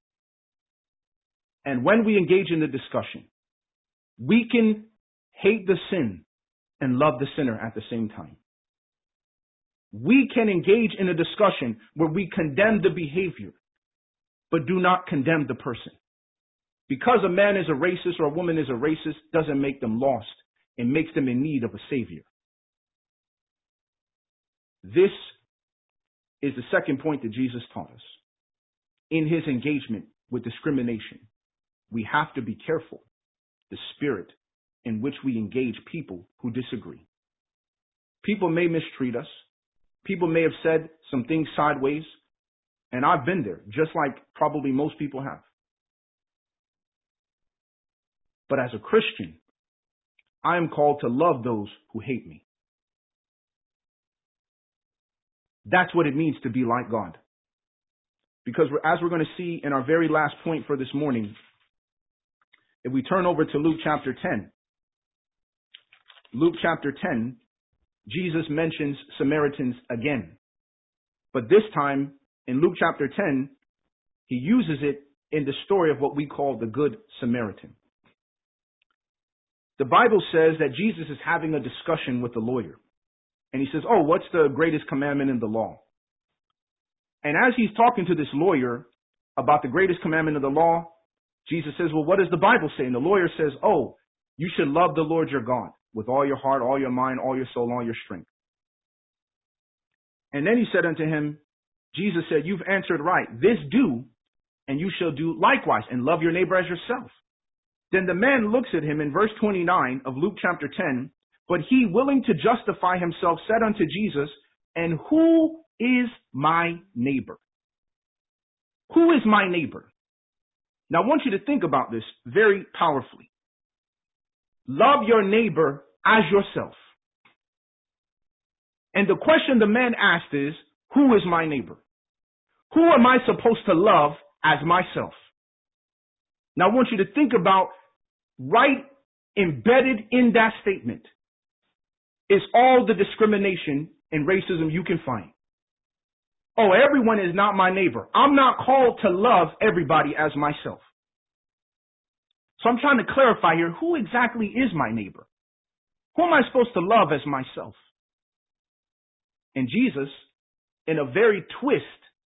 And when we engage in the discussion, we can hate the sin and love the sinner at the same time. We can engage in a discussion where we condemn the behavior, but do not condemn the person. Because a man is a racist or a woman is a racist doesn't make them lost. It makes them in need of a savior. This is the second point that Jesus taught us. In his engagement with discrimination, we have to be careful the spirit in which we engage people who disagree. People may mistreat us. People may have said some things sideways, and I've been there, just like probably most people have. But as a Christian, I am called to love those who hate me. That's what it means to be like God. Because as we're going to see in our very last point for this morning, if we turn over to Luke chapter 10, Jesus mentions Samaritans again. But this time, in Luke chapter 10, he uses it in the story of what we call the Good Samaritan. The Bible says that Jesus is having a discussion with the lawyer. And he says, oh, what's the greatest commandment in the law? And as he's talking to this lawyer about the greatest commandment of the law, Jesus says, well, what does the Bible say? And the lawyer says, oh, you should love the Lord your God with all your heart, all your mind, all your soul, all your strength. And then he said unto him, Jesus said, you've answered right. This do, and you shall do likewise, and love your neighbor as yourself. Then the man looks at him in verse 29 of Luke chapter 10, but he, willing to justify himself, said unto Jesus, and who is my neighbor? Who is my neighbor? Now I want you to think about this very powerfully. Love your neighbor as yourself. And the question the man asked is, who is my neighbor? Who am I supposed to love as myself? Now I want you to think about right embedded in that statement is all the discrimination and racism you can find. Oh, everyone is not my neighbor. I'm not called to love everybody as myself. So I'm trying to clarify here, who exactly is my neighbor? Who am I supposed to love as myself? And Jesus in a very twist,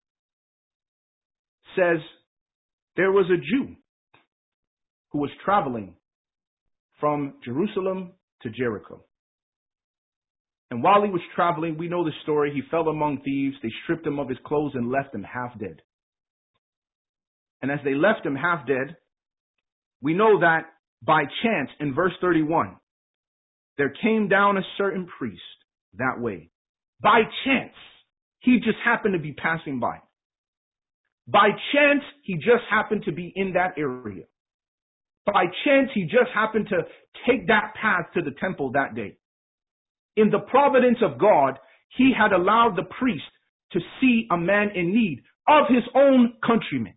says there was a Jew who was traveling from Jerusalem to Jericho. And while he was traveling, we know the story, he fell among thieves. They stripped him of his clothes and left him half dead. And as they left him half dead, we know that by chance, in verse 31, there came down a certain priest that way. By chance, he just happened to be passing by. By chance, he just happened to be in that area. By chance, he just happened to take that path to the temple that day. In the providence of God, he had allowed the priest to see a man in need of his own countrymen,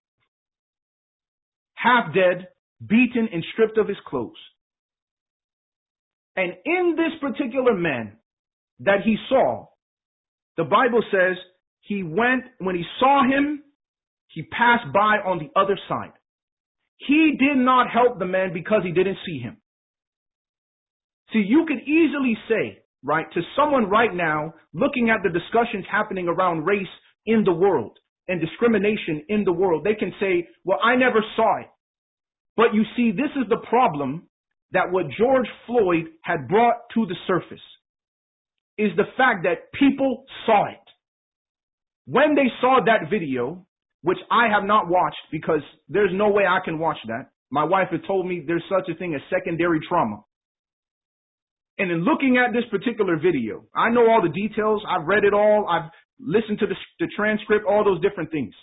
half dead, beaten and stripped of his clothes. And in this particular man that he saw, the Bible says he went, when he saw him, he passed by on the other side. He did not help the man because he didn't see him. See, you could easily say, right, to someone right now looking at the discussions happening around race in the world and discrimination in the world, they can say, well, I never saw it. But you see, this is the problem that what George Floyd had brought to the surface is the fact that people saw it. When they saw that video, which I have not watched because there's no way I can watch that. My wife had told me there's such a thing as secondary trauma. And in looking at this particular video, I know all the details. I've read it all. I've listened to the transcript, all those different things.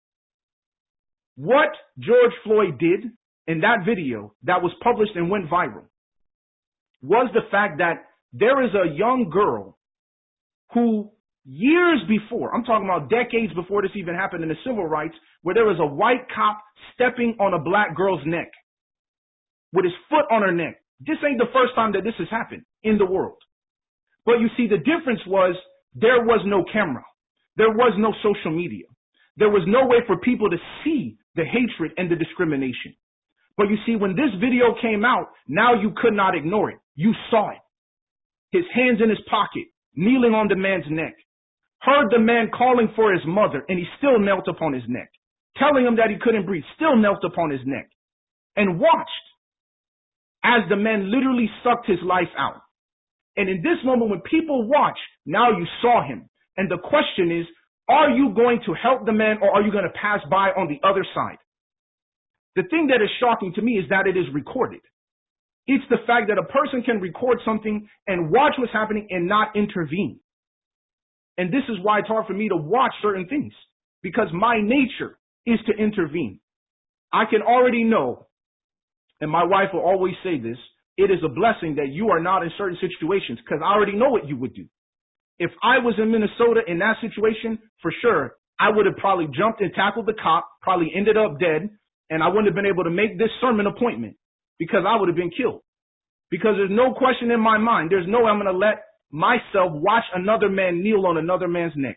What George Floyd did in that video that was published and went viral was the fact that there is a young girl who years before, I'm talking about decades before this even happened in the civil rights, where there was a white cop stepping on a black girl's neck with his foot on her neck. This ain't the first time that this has happened in the world. But you see, the difference was there was no camera. There was no social media. There was no way for people to see the hatred and the discrimination. But you see, when this video came out, now you could not ignore it. You saw it. His hands in his pocket, kneeling on the man's neck. Heard the man calling for his mother, and he still knelt upon his neck. Telling him that he couldn't breathe, still knelt upon his neck. And watched as the man literally sucked his life out. And in this moment, when people watch, now you saw him. And the question is, are you going to help the man, or are you going to pass by on the other side? The thing that is shocking to me is that it is recorded. It's the fact that a person can record something and watch what's happening and not intervene. And this is why it's hard for me to watch certain things, because my nature is to intervene. I can already know, and my wife will always say this, it is a blessing that you are not in certain situations, because I already know what you would do. If I was in Minnesota in that situation, for sure, I would have probably jumped and tackled the cop, probably ended up dead, and I wouldn't have been able to make this sermon appointment because I would have been killed. Because there's no question in my mind, there's no way I'm going to let myself watch another man kneel on another man's neck.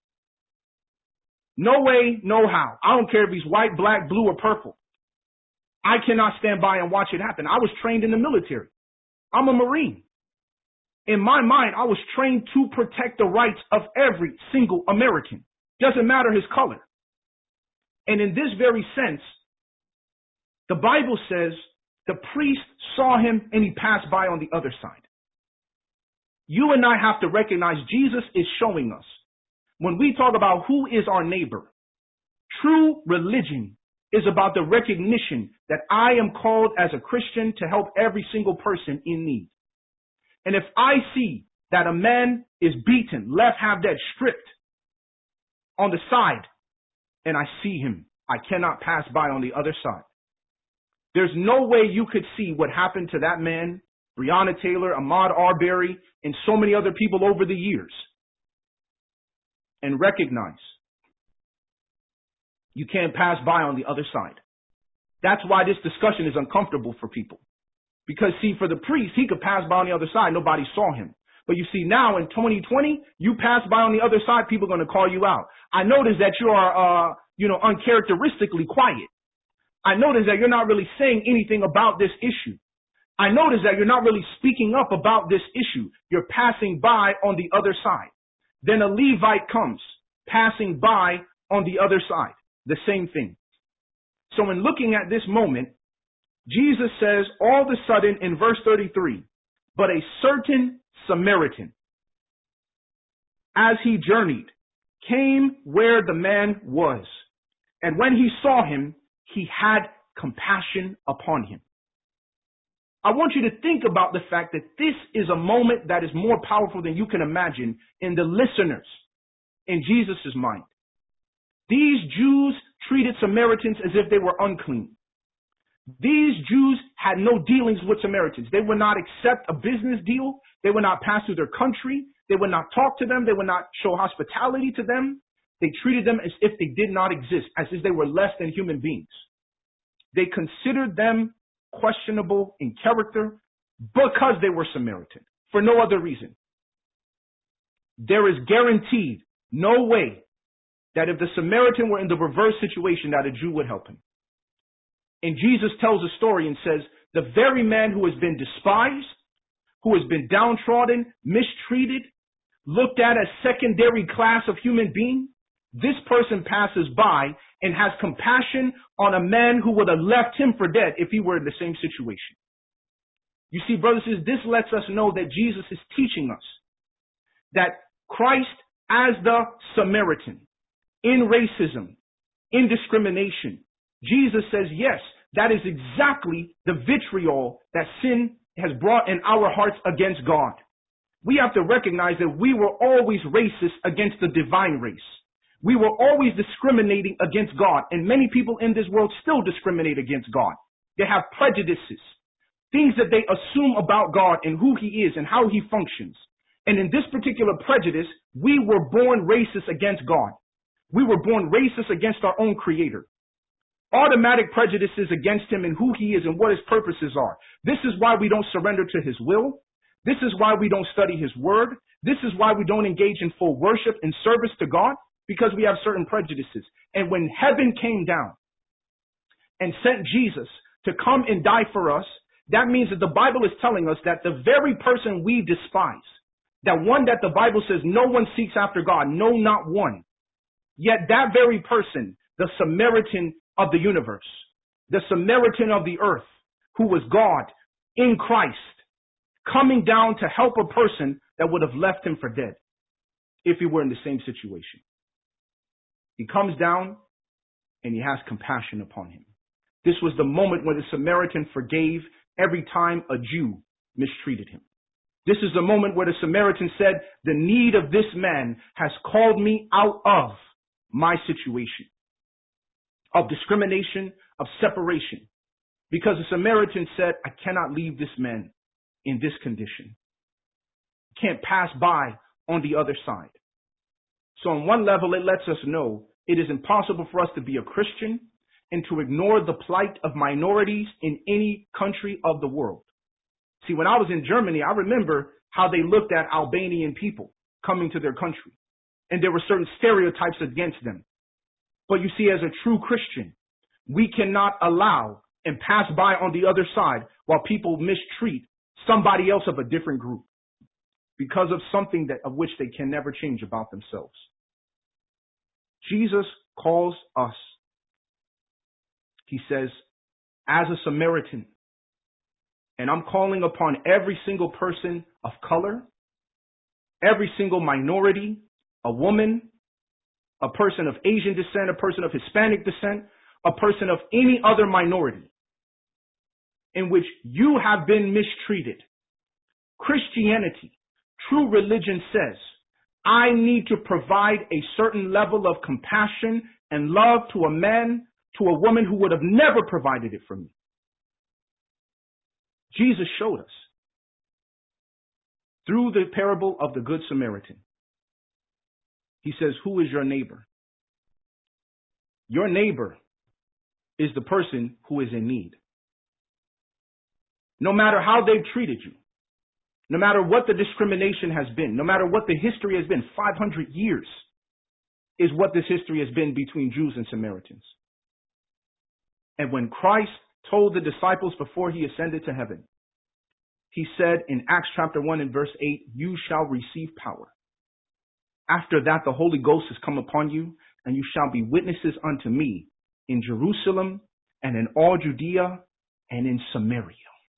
No way, no how. I don't care if he's white, black, blue, or purple. I cannot stand by and watch it happen. I was trained in the military. I'm a Marine. In my mind, I was trained to protect the rights of every single American. Doesn't matter his color. And in this very sense, the Bible says the priest saw him and he passed by on the other side. You and I have to recognize Jesus is showing us, when we talk about who is our neighbor, true religion is about the recognition that I am called as a Christian to help every single person in need. And if I see that a man is beaten, left half dead, stripped on the side, and I see him, I cannot pass by on the other side. There's no way you could see what happened to that man, Breonna Taylor, Ahmaud Arbery, and so many other people over the years, and recognize you can't pass by on the other side. That's why this discussion is uncomfortable for people. Because, see, for the priest, he could pass by on the other side. Nobody saw him. But you see, now in 2020, you pass by on the other side, people are going to call you out. I notice that you are, uncharacteristically quiet. I notice that you're not really saying anything about this issue. I notice that you're not really speaking up about this issue. You're passing by on the other side. Then a Levite comes passing by on the other side. The same thing. So in looking at this moment, Jesus says all of a sudden in verse 33, but a certain Samaritan, as he journeyed, came where the man was. And when he saw him, he had compassion upon him. I want you to think about the fact that this is a moment that is more powerful than you can imagine in the listeners, in Jesus' mind. These Jews treated Samaritans as if they were unclean. These Jews had no dealings with Samaritans. They would not accept a business deal. They would not pass through their country. They would not talk to them. They would not show hospitality to them. They treated them as if they did not exist, as if they were less than human beings. They considered them questionable in character because they were Samaritan, for no other reason. There is guaranteed no way that if the Samaritan were in the reverse situation, that a Jew would help him. And Jesus tells a story and says, the very man who has been despised, who has been downtrodden, mistreated, looked at as secondary class of human being, this person passes by and has compassion on a man who would have left him for dead if he were in the same situation. You see, brothers and sisters, this lets us know that Jesus is teaching us that Christ as the Samaritan, in racism, in discrimination, Jesus says, yes, that is exactly the vitriol that sin has brought in our hearts against God. We have to recognize that we were always racist against the divine race. We were always discriminating against God, and many people in this world still discriminate against God. They have prejudices, things that they assume about God and who he is and how he functions. And in this particular prejudice, we were born racist against God. We were born racist against our own creator. Automatic prejudices against him and who he is and what his purposes are. This is why we don't surrender to his will. This is why we don't study his word. This is why we don't engage in full worship and service to God, because we have certain prejudices. And when heaven came down and sent Jesus to come and die for us, that means that the Bible is telling us that the very person we despise, that one that the Bible says no one seeks after God, no, not one. Yet that very person, the Samaritan of the universe, the Samaritan of the earth, who was God in Christ, coming down to help a person that would have left him for dead if he were in the same situation. He comes down and he has compassion upon him. This was the moment when the Samaritan forgave every time a Jew mistreated him. This is the moment where the Samaritan said, the need of this man has called me out of my situation of discrimination, of separation. Because the Samaritan said, I cannot leave this man in this condition. Can't pass by on the other side. So on one level, it lets us know it is impossible for us to be a Christian and to ignore the plight of minorities in any country of the world. See, when I was in Germany, I remember how they looked at Albanian people coming to their country. And there were certain stereotypes against them. But you see, as a true Christian, we cannot allow and pass by on the other side while people mistreat somebody else of a different group because of something of which they can never change about themselves. Jesus calls us, he says, as a Samaritan. And I'm calling upon every single person of color, every single minority, a woman, a person of Asian descent, a person of Hispanic descent, a person of any other minority in which you have been mistreated. Christianity, true religion says, I need to provide a certain level of compassion and love to a man, to a woman who would have never provided it for me. Jesus showed us through the parable of the Good Samaritan. He says, who is your neighbor? Your neighbor is the person who is in need. No matter how they've treated you, no matter what the discrimination has been, no matter what the history has been, 500 years is what this history has been between Jews and Samaritans. And when Christ told the disciples before he ascended to heaven, he said in Acts chapter 1 and verse 8, you shall receive power After that, the Holy Ghost has come upon you, and you shall be witnesses unto me in Jerusalem and in all Judea and in Samaria.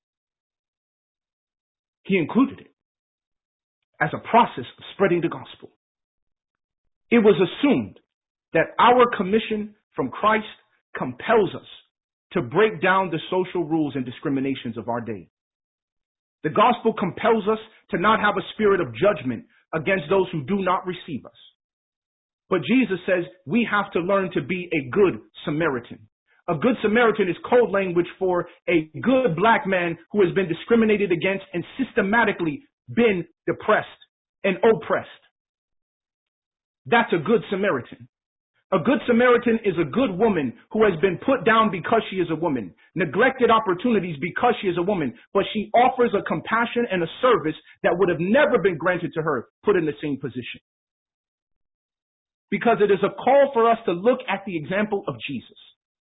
He included it as a process of spreading the gospel. It was assumed that our commission from Christ compels us to break down the social rules and discriminations of our day. The gospel compels us to not have a spirit of judgment against those who do not receive us. But Jesus says we have to learn to be a good Samaritan. A good Samaritan is code language for a good black man who has been discriminated against and systematically been depressed and oppressed. That's a good Samaritan. A good Samaritan is a good woman who has been put down because she is a woman, neglected opportunities because she is a woman, but she offers a compassion and a service that would have never been granted to her, put in the same position. Because it is a call for us to look at the example of Jesus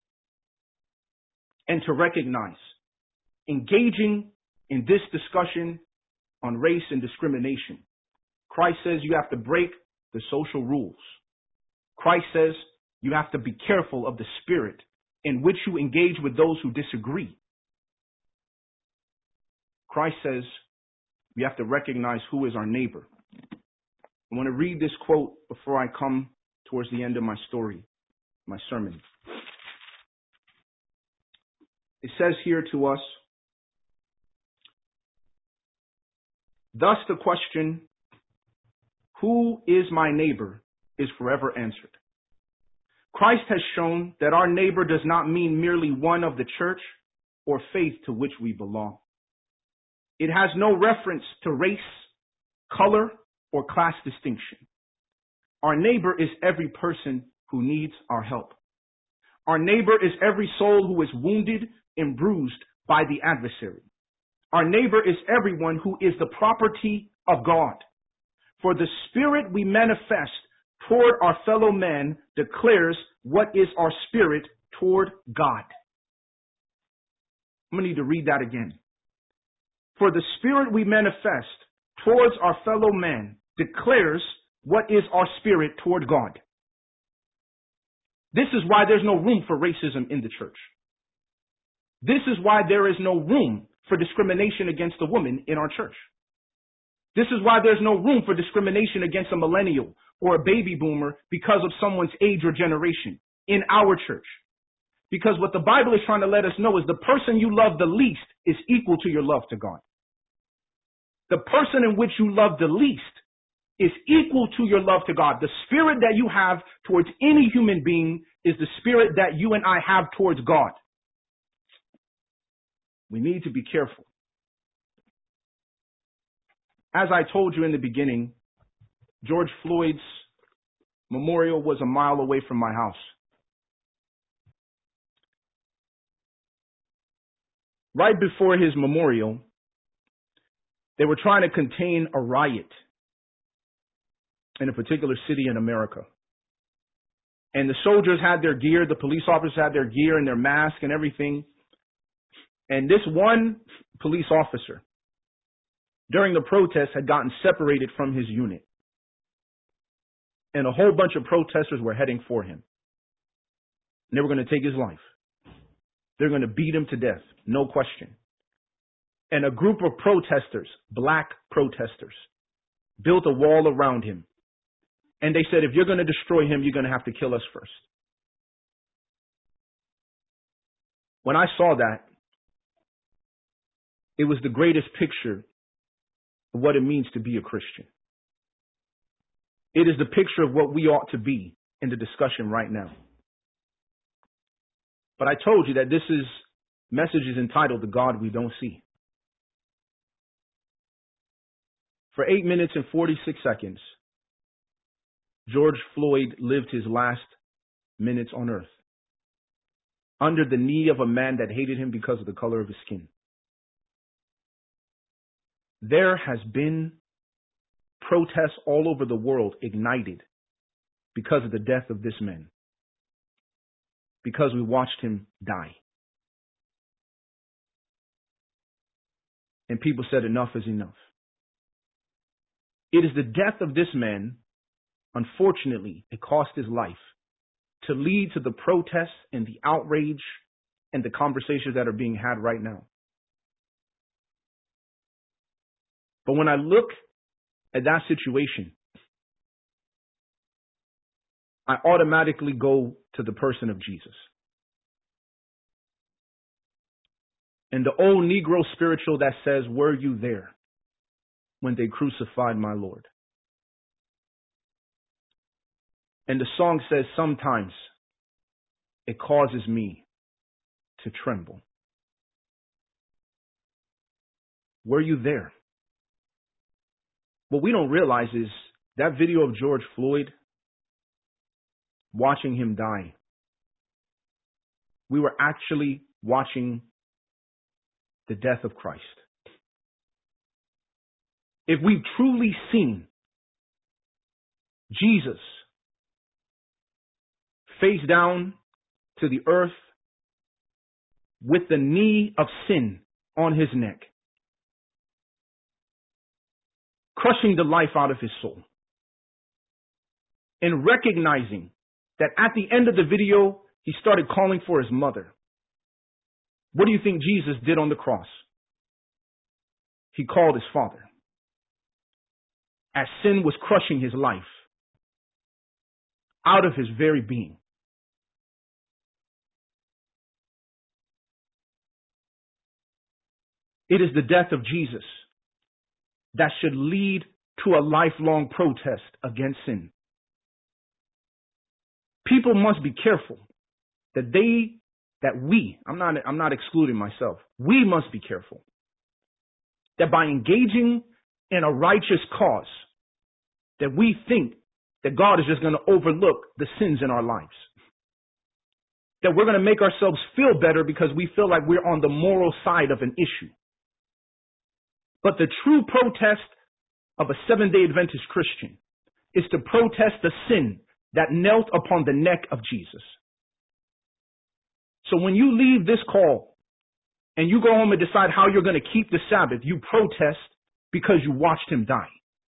and to recognize engaging in this discussion on race and discrimination. Christ says you have to break the social rules. Christ says you have to be careful of the spirit in which you engage with those who disagree. Christ says we have to recognize who is our neighbor. I want to read this quote before I come towards the end of my story, my sermon. It says here to us, thus the question, who is my neighbor, is forever answered. Christ has shown that our neighbor does not mean merely one of the church or faith to which we belong. It has no reference to race, color, or class distinction. Our neighbor is every person who needs our help. Our neighbor is every soul who is wounded and bruised by the adversary. Our neighbor is everyone who is the property of God. For the spirit we manifest toward our fellow man declares what is our spirit toward God. I'm going to need to read that again. For the spirit we manifest towards our fellow man declares what is our spirit toward God. This is why there's no room for racism in the church. This is why there is no room for discrimination against a woman in our church. This is why there's no room for discrimination against a millennial or a baby boomer because of someone's age or generation in our church. Because what the Bible is trying to let us know is the person you love the least is equal to your love to God. The person in which you love the least is equal to your love to God. The spirit that you have towards any human being is the spirit that you and I have towards God. We need to be careful. As I told you in the beginning, George Floyd's memorial was a mile away from my house. Right before his memorial, they were trying to contain a riot in a particular city in America. And the soldiers had their gear, the police officers had their gear and their mask and everything. And this one police officer, during the protest, had gotten separated from his unit. And a whole bunch of protesters were heading for him. And they were going to take his life. They're going to beat him to death, no question. And a group of protesters, black protesters, built a wall around him. And they said, if you're going to destroy him, you're going to have to kill us first. When I saw that, it was the greatest picture of what it means to be a Christian. It is the picture of what we ought to be in the discussion right now. But I told you that this message is entitled The God We Don't See. For 8 minutes and 46 seconds, George Floyd lived his last minutes on earth under the knee of a man that hated him because of the color of his skin. There has been protests all over the world ignited because of the death of this man, because we watched him die. And people said enough is enough. It is the death of this man Unfortunately, it cost his life to lead to the protests and the outrage and the conversations that are being had right now. But when I look at that situation, I automatically go to the person of Jesus. And the old Negro spiritual that says, "Were you there when they crucified my Lord?" And the song says, sometimes it causes me to tremble. Were you there? What we don't realize is that video of George Floyd, watching him die, we were actually watching the death of Christ. If we've truly seen Jesus face down to the earth with the knee of sin on his neck, crushing the life out of his soul, and recognizing that at the end of the video, he started calling for his mother. What do you think Jesus did on the cross? He called his Father. As sin was crushing his life out of his very being. It is the death of Jesus that should lead to a lifelong protest against sin. People must be careful I'm not excluding myself. We must be careful that by engaging in a righteous cause, that we think that God is just going to overlook the sins in our lives. That we're going to make ourselves feel better because we feel like we're on the moral side of an issue. But the true protest of a Seventh-day Adventist Christian is to protest the sin that knelt upon the neck of Jesus. So when you leave this call and you go home and decide how you're going to keep the Sabbath, you protest because you watched him die.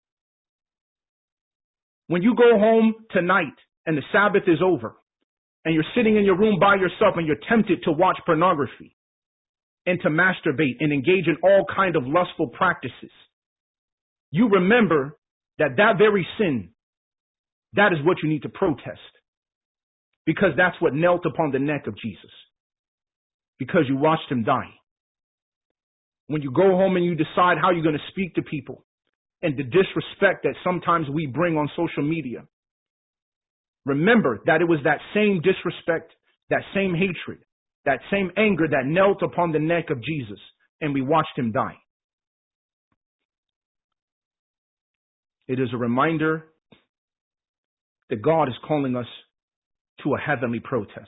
When you go home tonight and the Sabbath is over and you're sitting in your room by yourself and you're tempted to watch pornography and to masturbate and engage in all kind of lustful practices, you remember that very sin, that is what you need to protest, because that's what knelt upon the neck of Jesus, because you watched him die. When you go home and you decide how you're going to speak to people and the disrespect that sometimes we bring on social media, remember that it was that same disrespect, that same hatred, that same anger that knelt upon the neck of Jesus, and we watched him die. It is a reminder that God is calling us to a heavenly protest.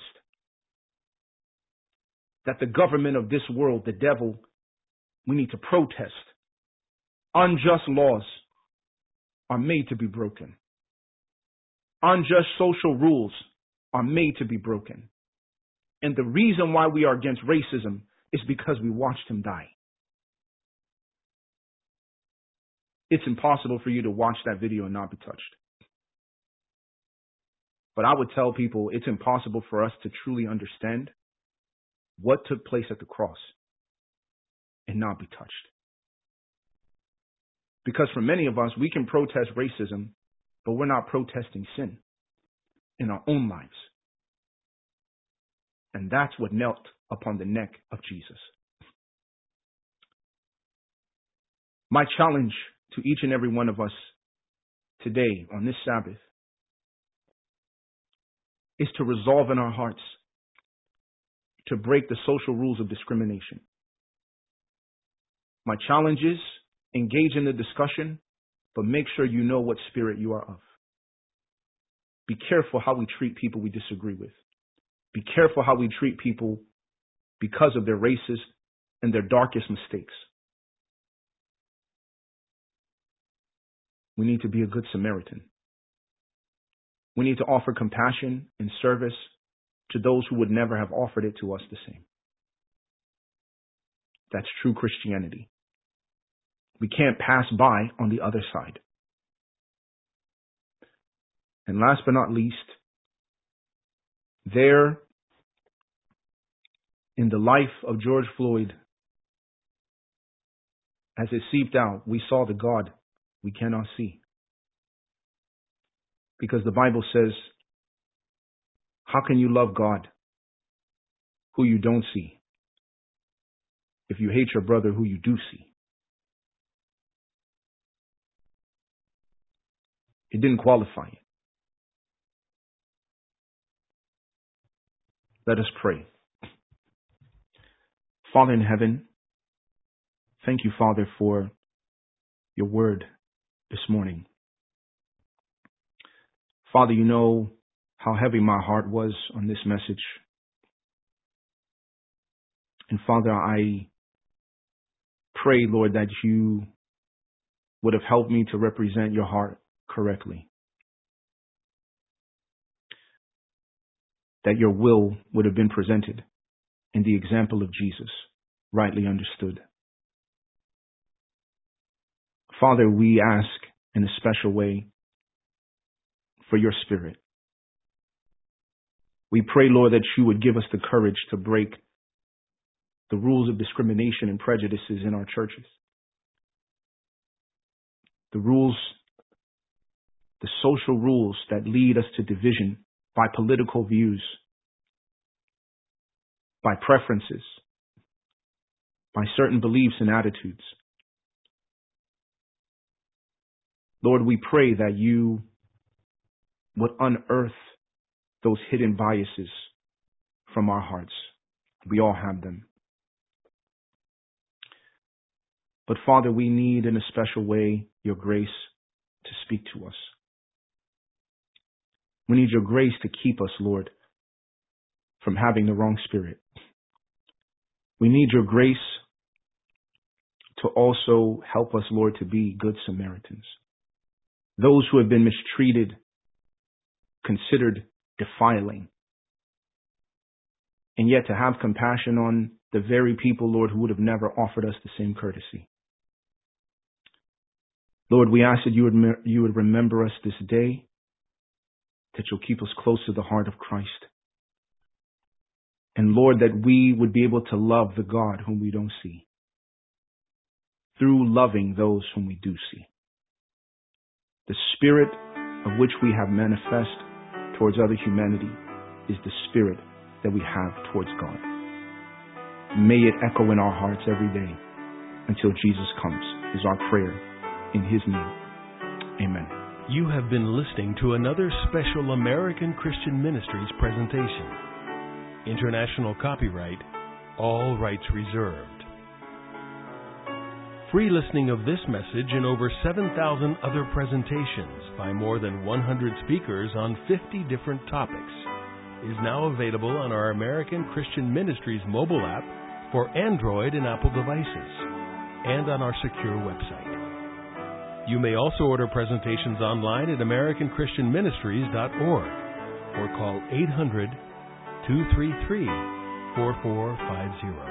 That the government of this world, the devil, we need to protest. Unjust laws are made to be broken. Unjust social rules are made to be broken. And the reason why we are against racism is because we watched him die. It's impossible for you to watch that video and not be touched. But I would tell people it's impossible for us to truly understand what took place at the cross and not be touched. Because for many of us, we can protest racism, but we're not protesting sin in our own lives. And that's what knelt upon the neck of Jesus. My challenge to each and every one of us today on this Sabbath is to resolve in our hearts to break the social rules of discrimination. My challenge is engage in the discussion, but make sure you know what spirit you are of. Be careful how we treat people we disagree with. Be careful how we treat people because of their racist and their darkest mistakes. We need to be a good Samaritan. We need to offer compassion and service to those who would never have offered it to us the same. That's true Christianity. We can't pass by on the other side. And last but not least, there in the life of George Floyd, as it seeped out, we saw the God we cannot see. Because the Bible says, how can you love God who you don't see if you hate your brother who you do see? It didn't qualify it. Let us pray. Father in heaven, thank you, Father, for your word this morning. Father, you know how heavy my heart was on this message. And Father, I pray, Lord, that you would have helped me to represent your heart correctly. That your will would have been presented in the example of Jesus, rightly understood. Father, we ask in a special way for your Spirit. We pray, Lord, that you would give us the courage to break the rules of discrimination and prejudices in our churches. The rules, the social rules that lead us to division by political views, by preferences, by certain beliefs and attitudes. Lord, we pray that you would unearth those hidden biases from our hearts. We all have them. But Father, we need in a special way your grace to speak to us. We need your grace to keep us, Lord, from having the wrong spirit. We need your grace to also help us, Lord, to be good Samaritans. Those who have been mistreated, considered defiling, and yet to have compassion on the very people, Lord, who would have never offered us the same courtesy. Lord, we ask that you would remember us this day, that you'll keep us close to the heart of Christ. And Lord, that we would be able to love the God whom we don't see through loving those whom we do see. The spirit of which we have manifest towards other humanity is the spirit that we have towards God. May it echo in our hearts every day until Jesus comes, is our prayer in his name. Amen. You have been listening to another special American Christian Ministries presentation. International copyright, all rights reserved. Free listening of this message and over 7,000 other presentations by more than 100 speakers on 50 different topics is now available on our American Christian Ministries mobile app for Android and Apple devices and on our secure website. You may also order presentations online at AmericanChristianMinistries.org or call 800-233-4450.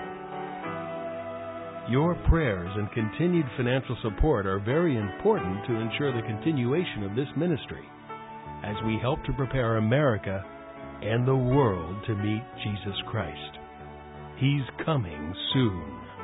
Your prayers and continued financial support are very important to ensure the continuation of this ministry as we help to prepare America and the world to meet Jesus Christ. He's coming soon.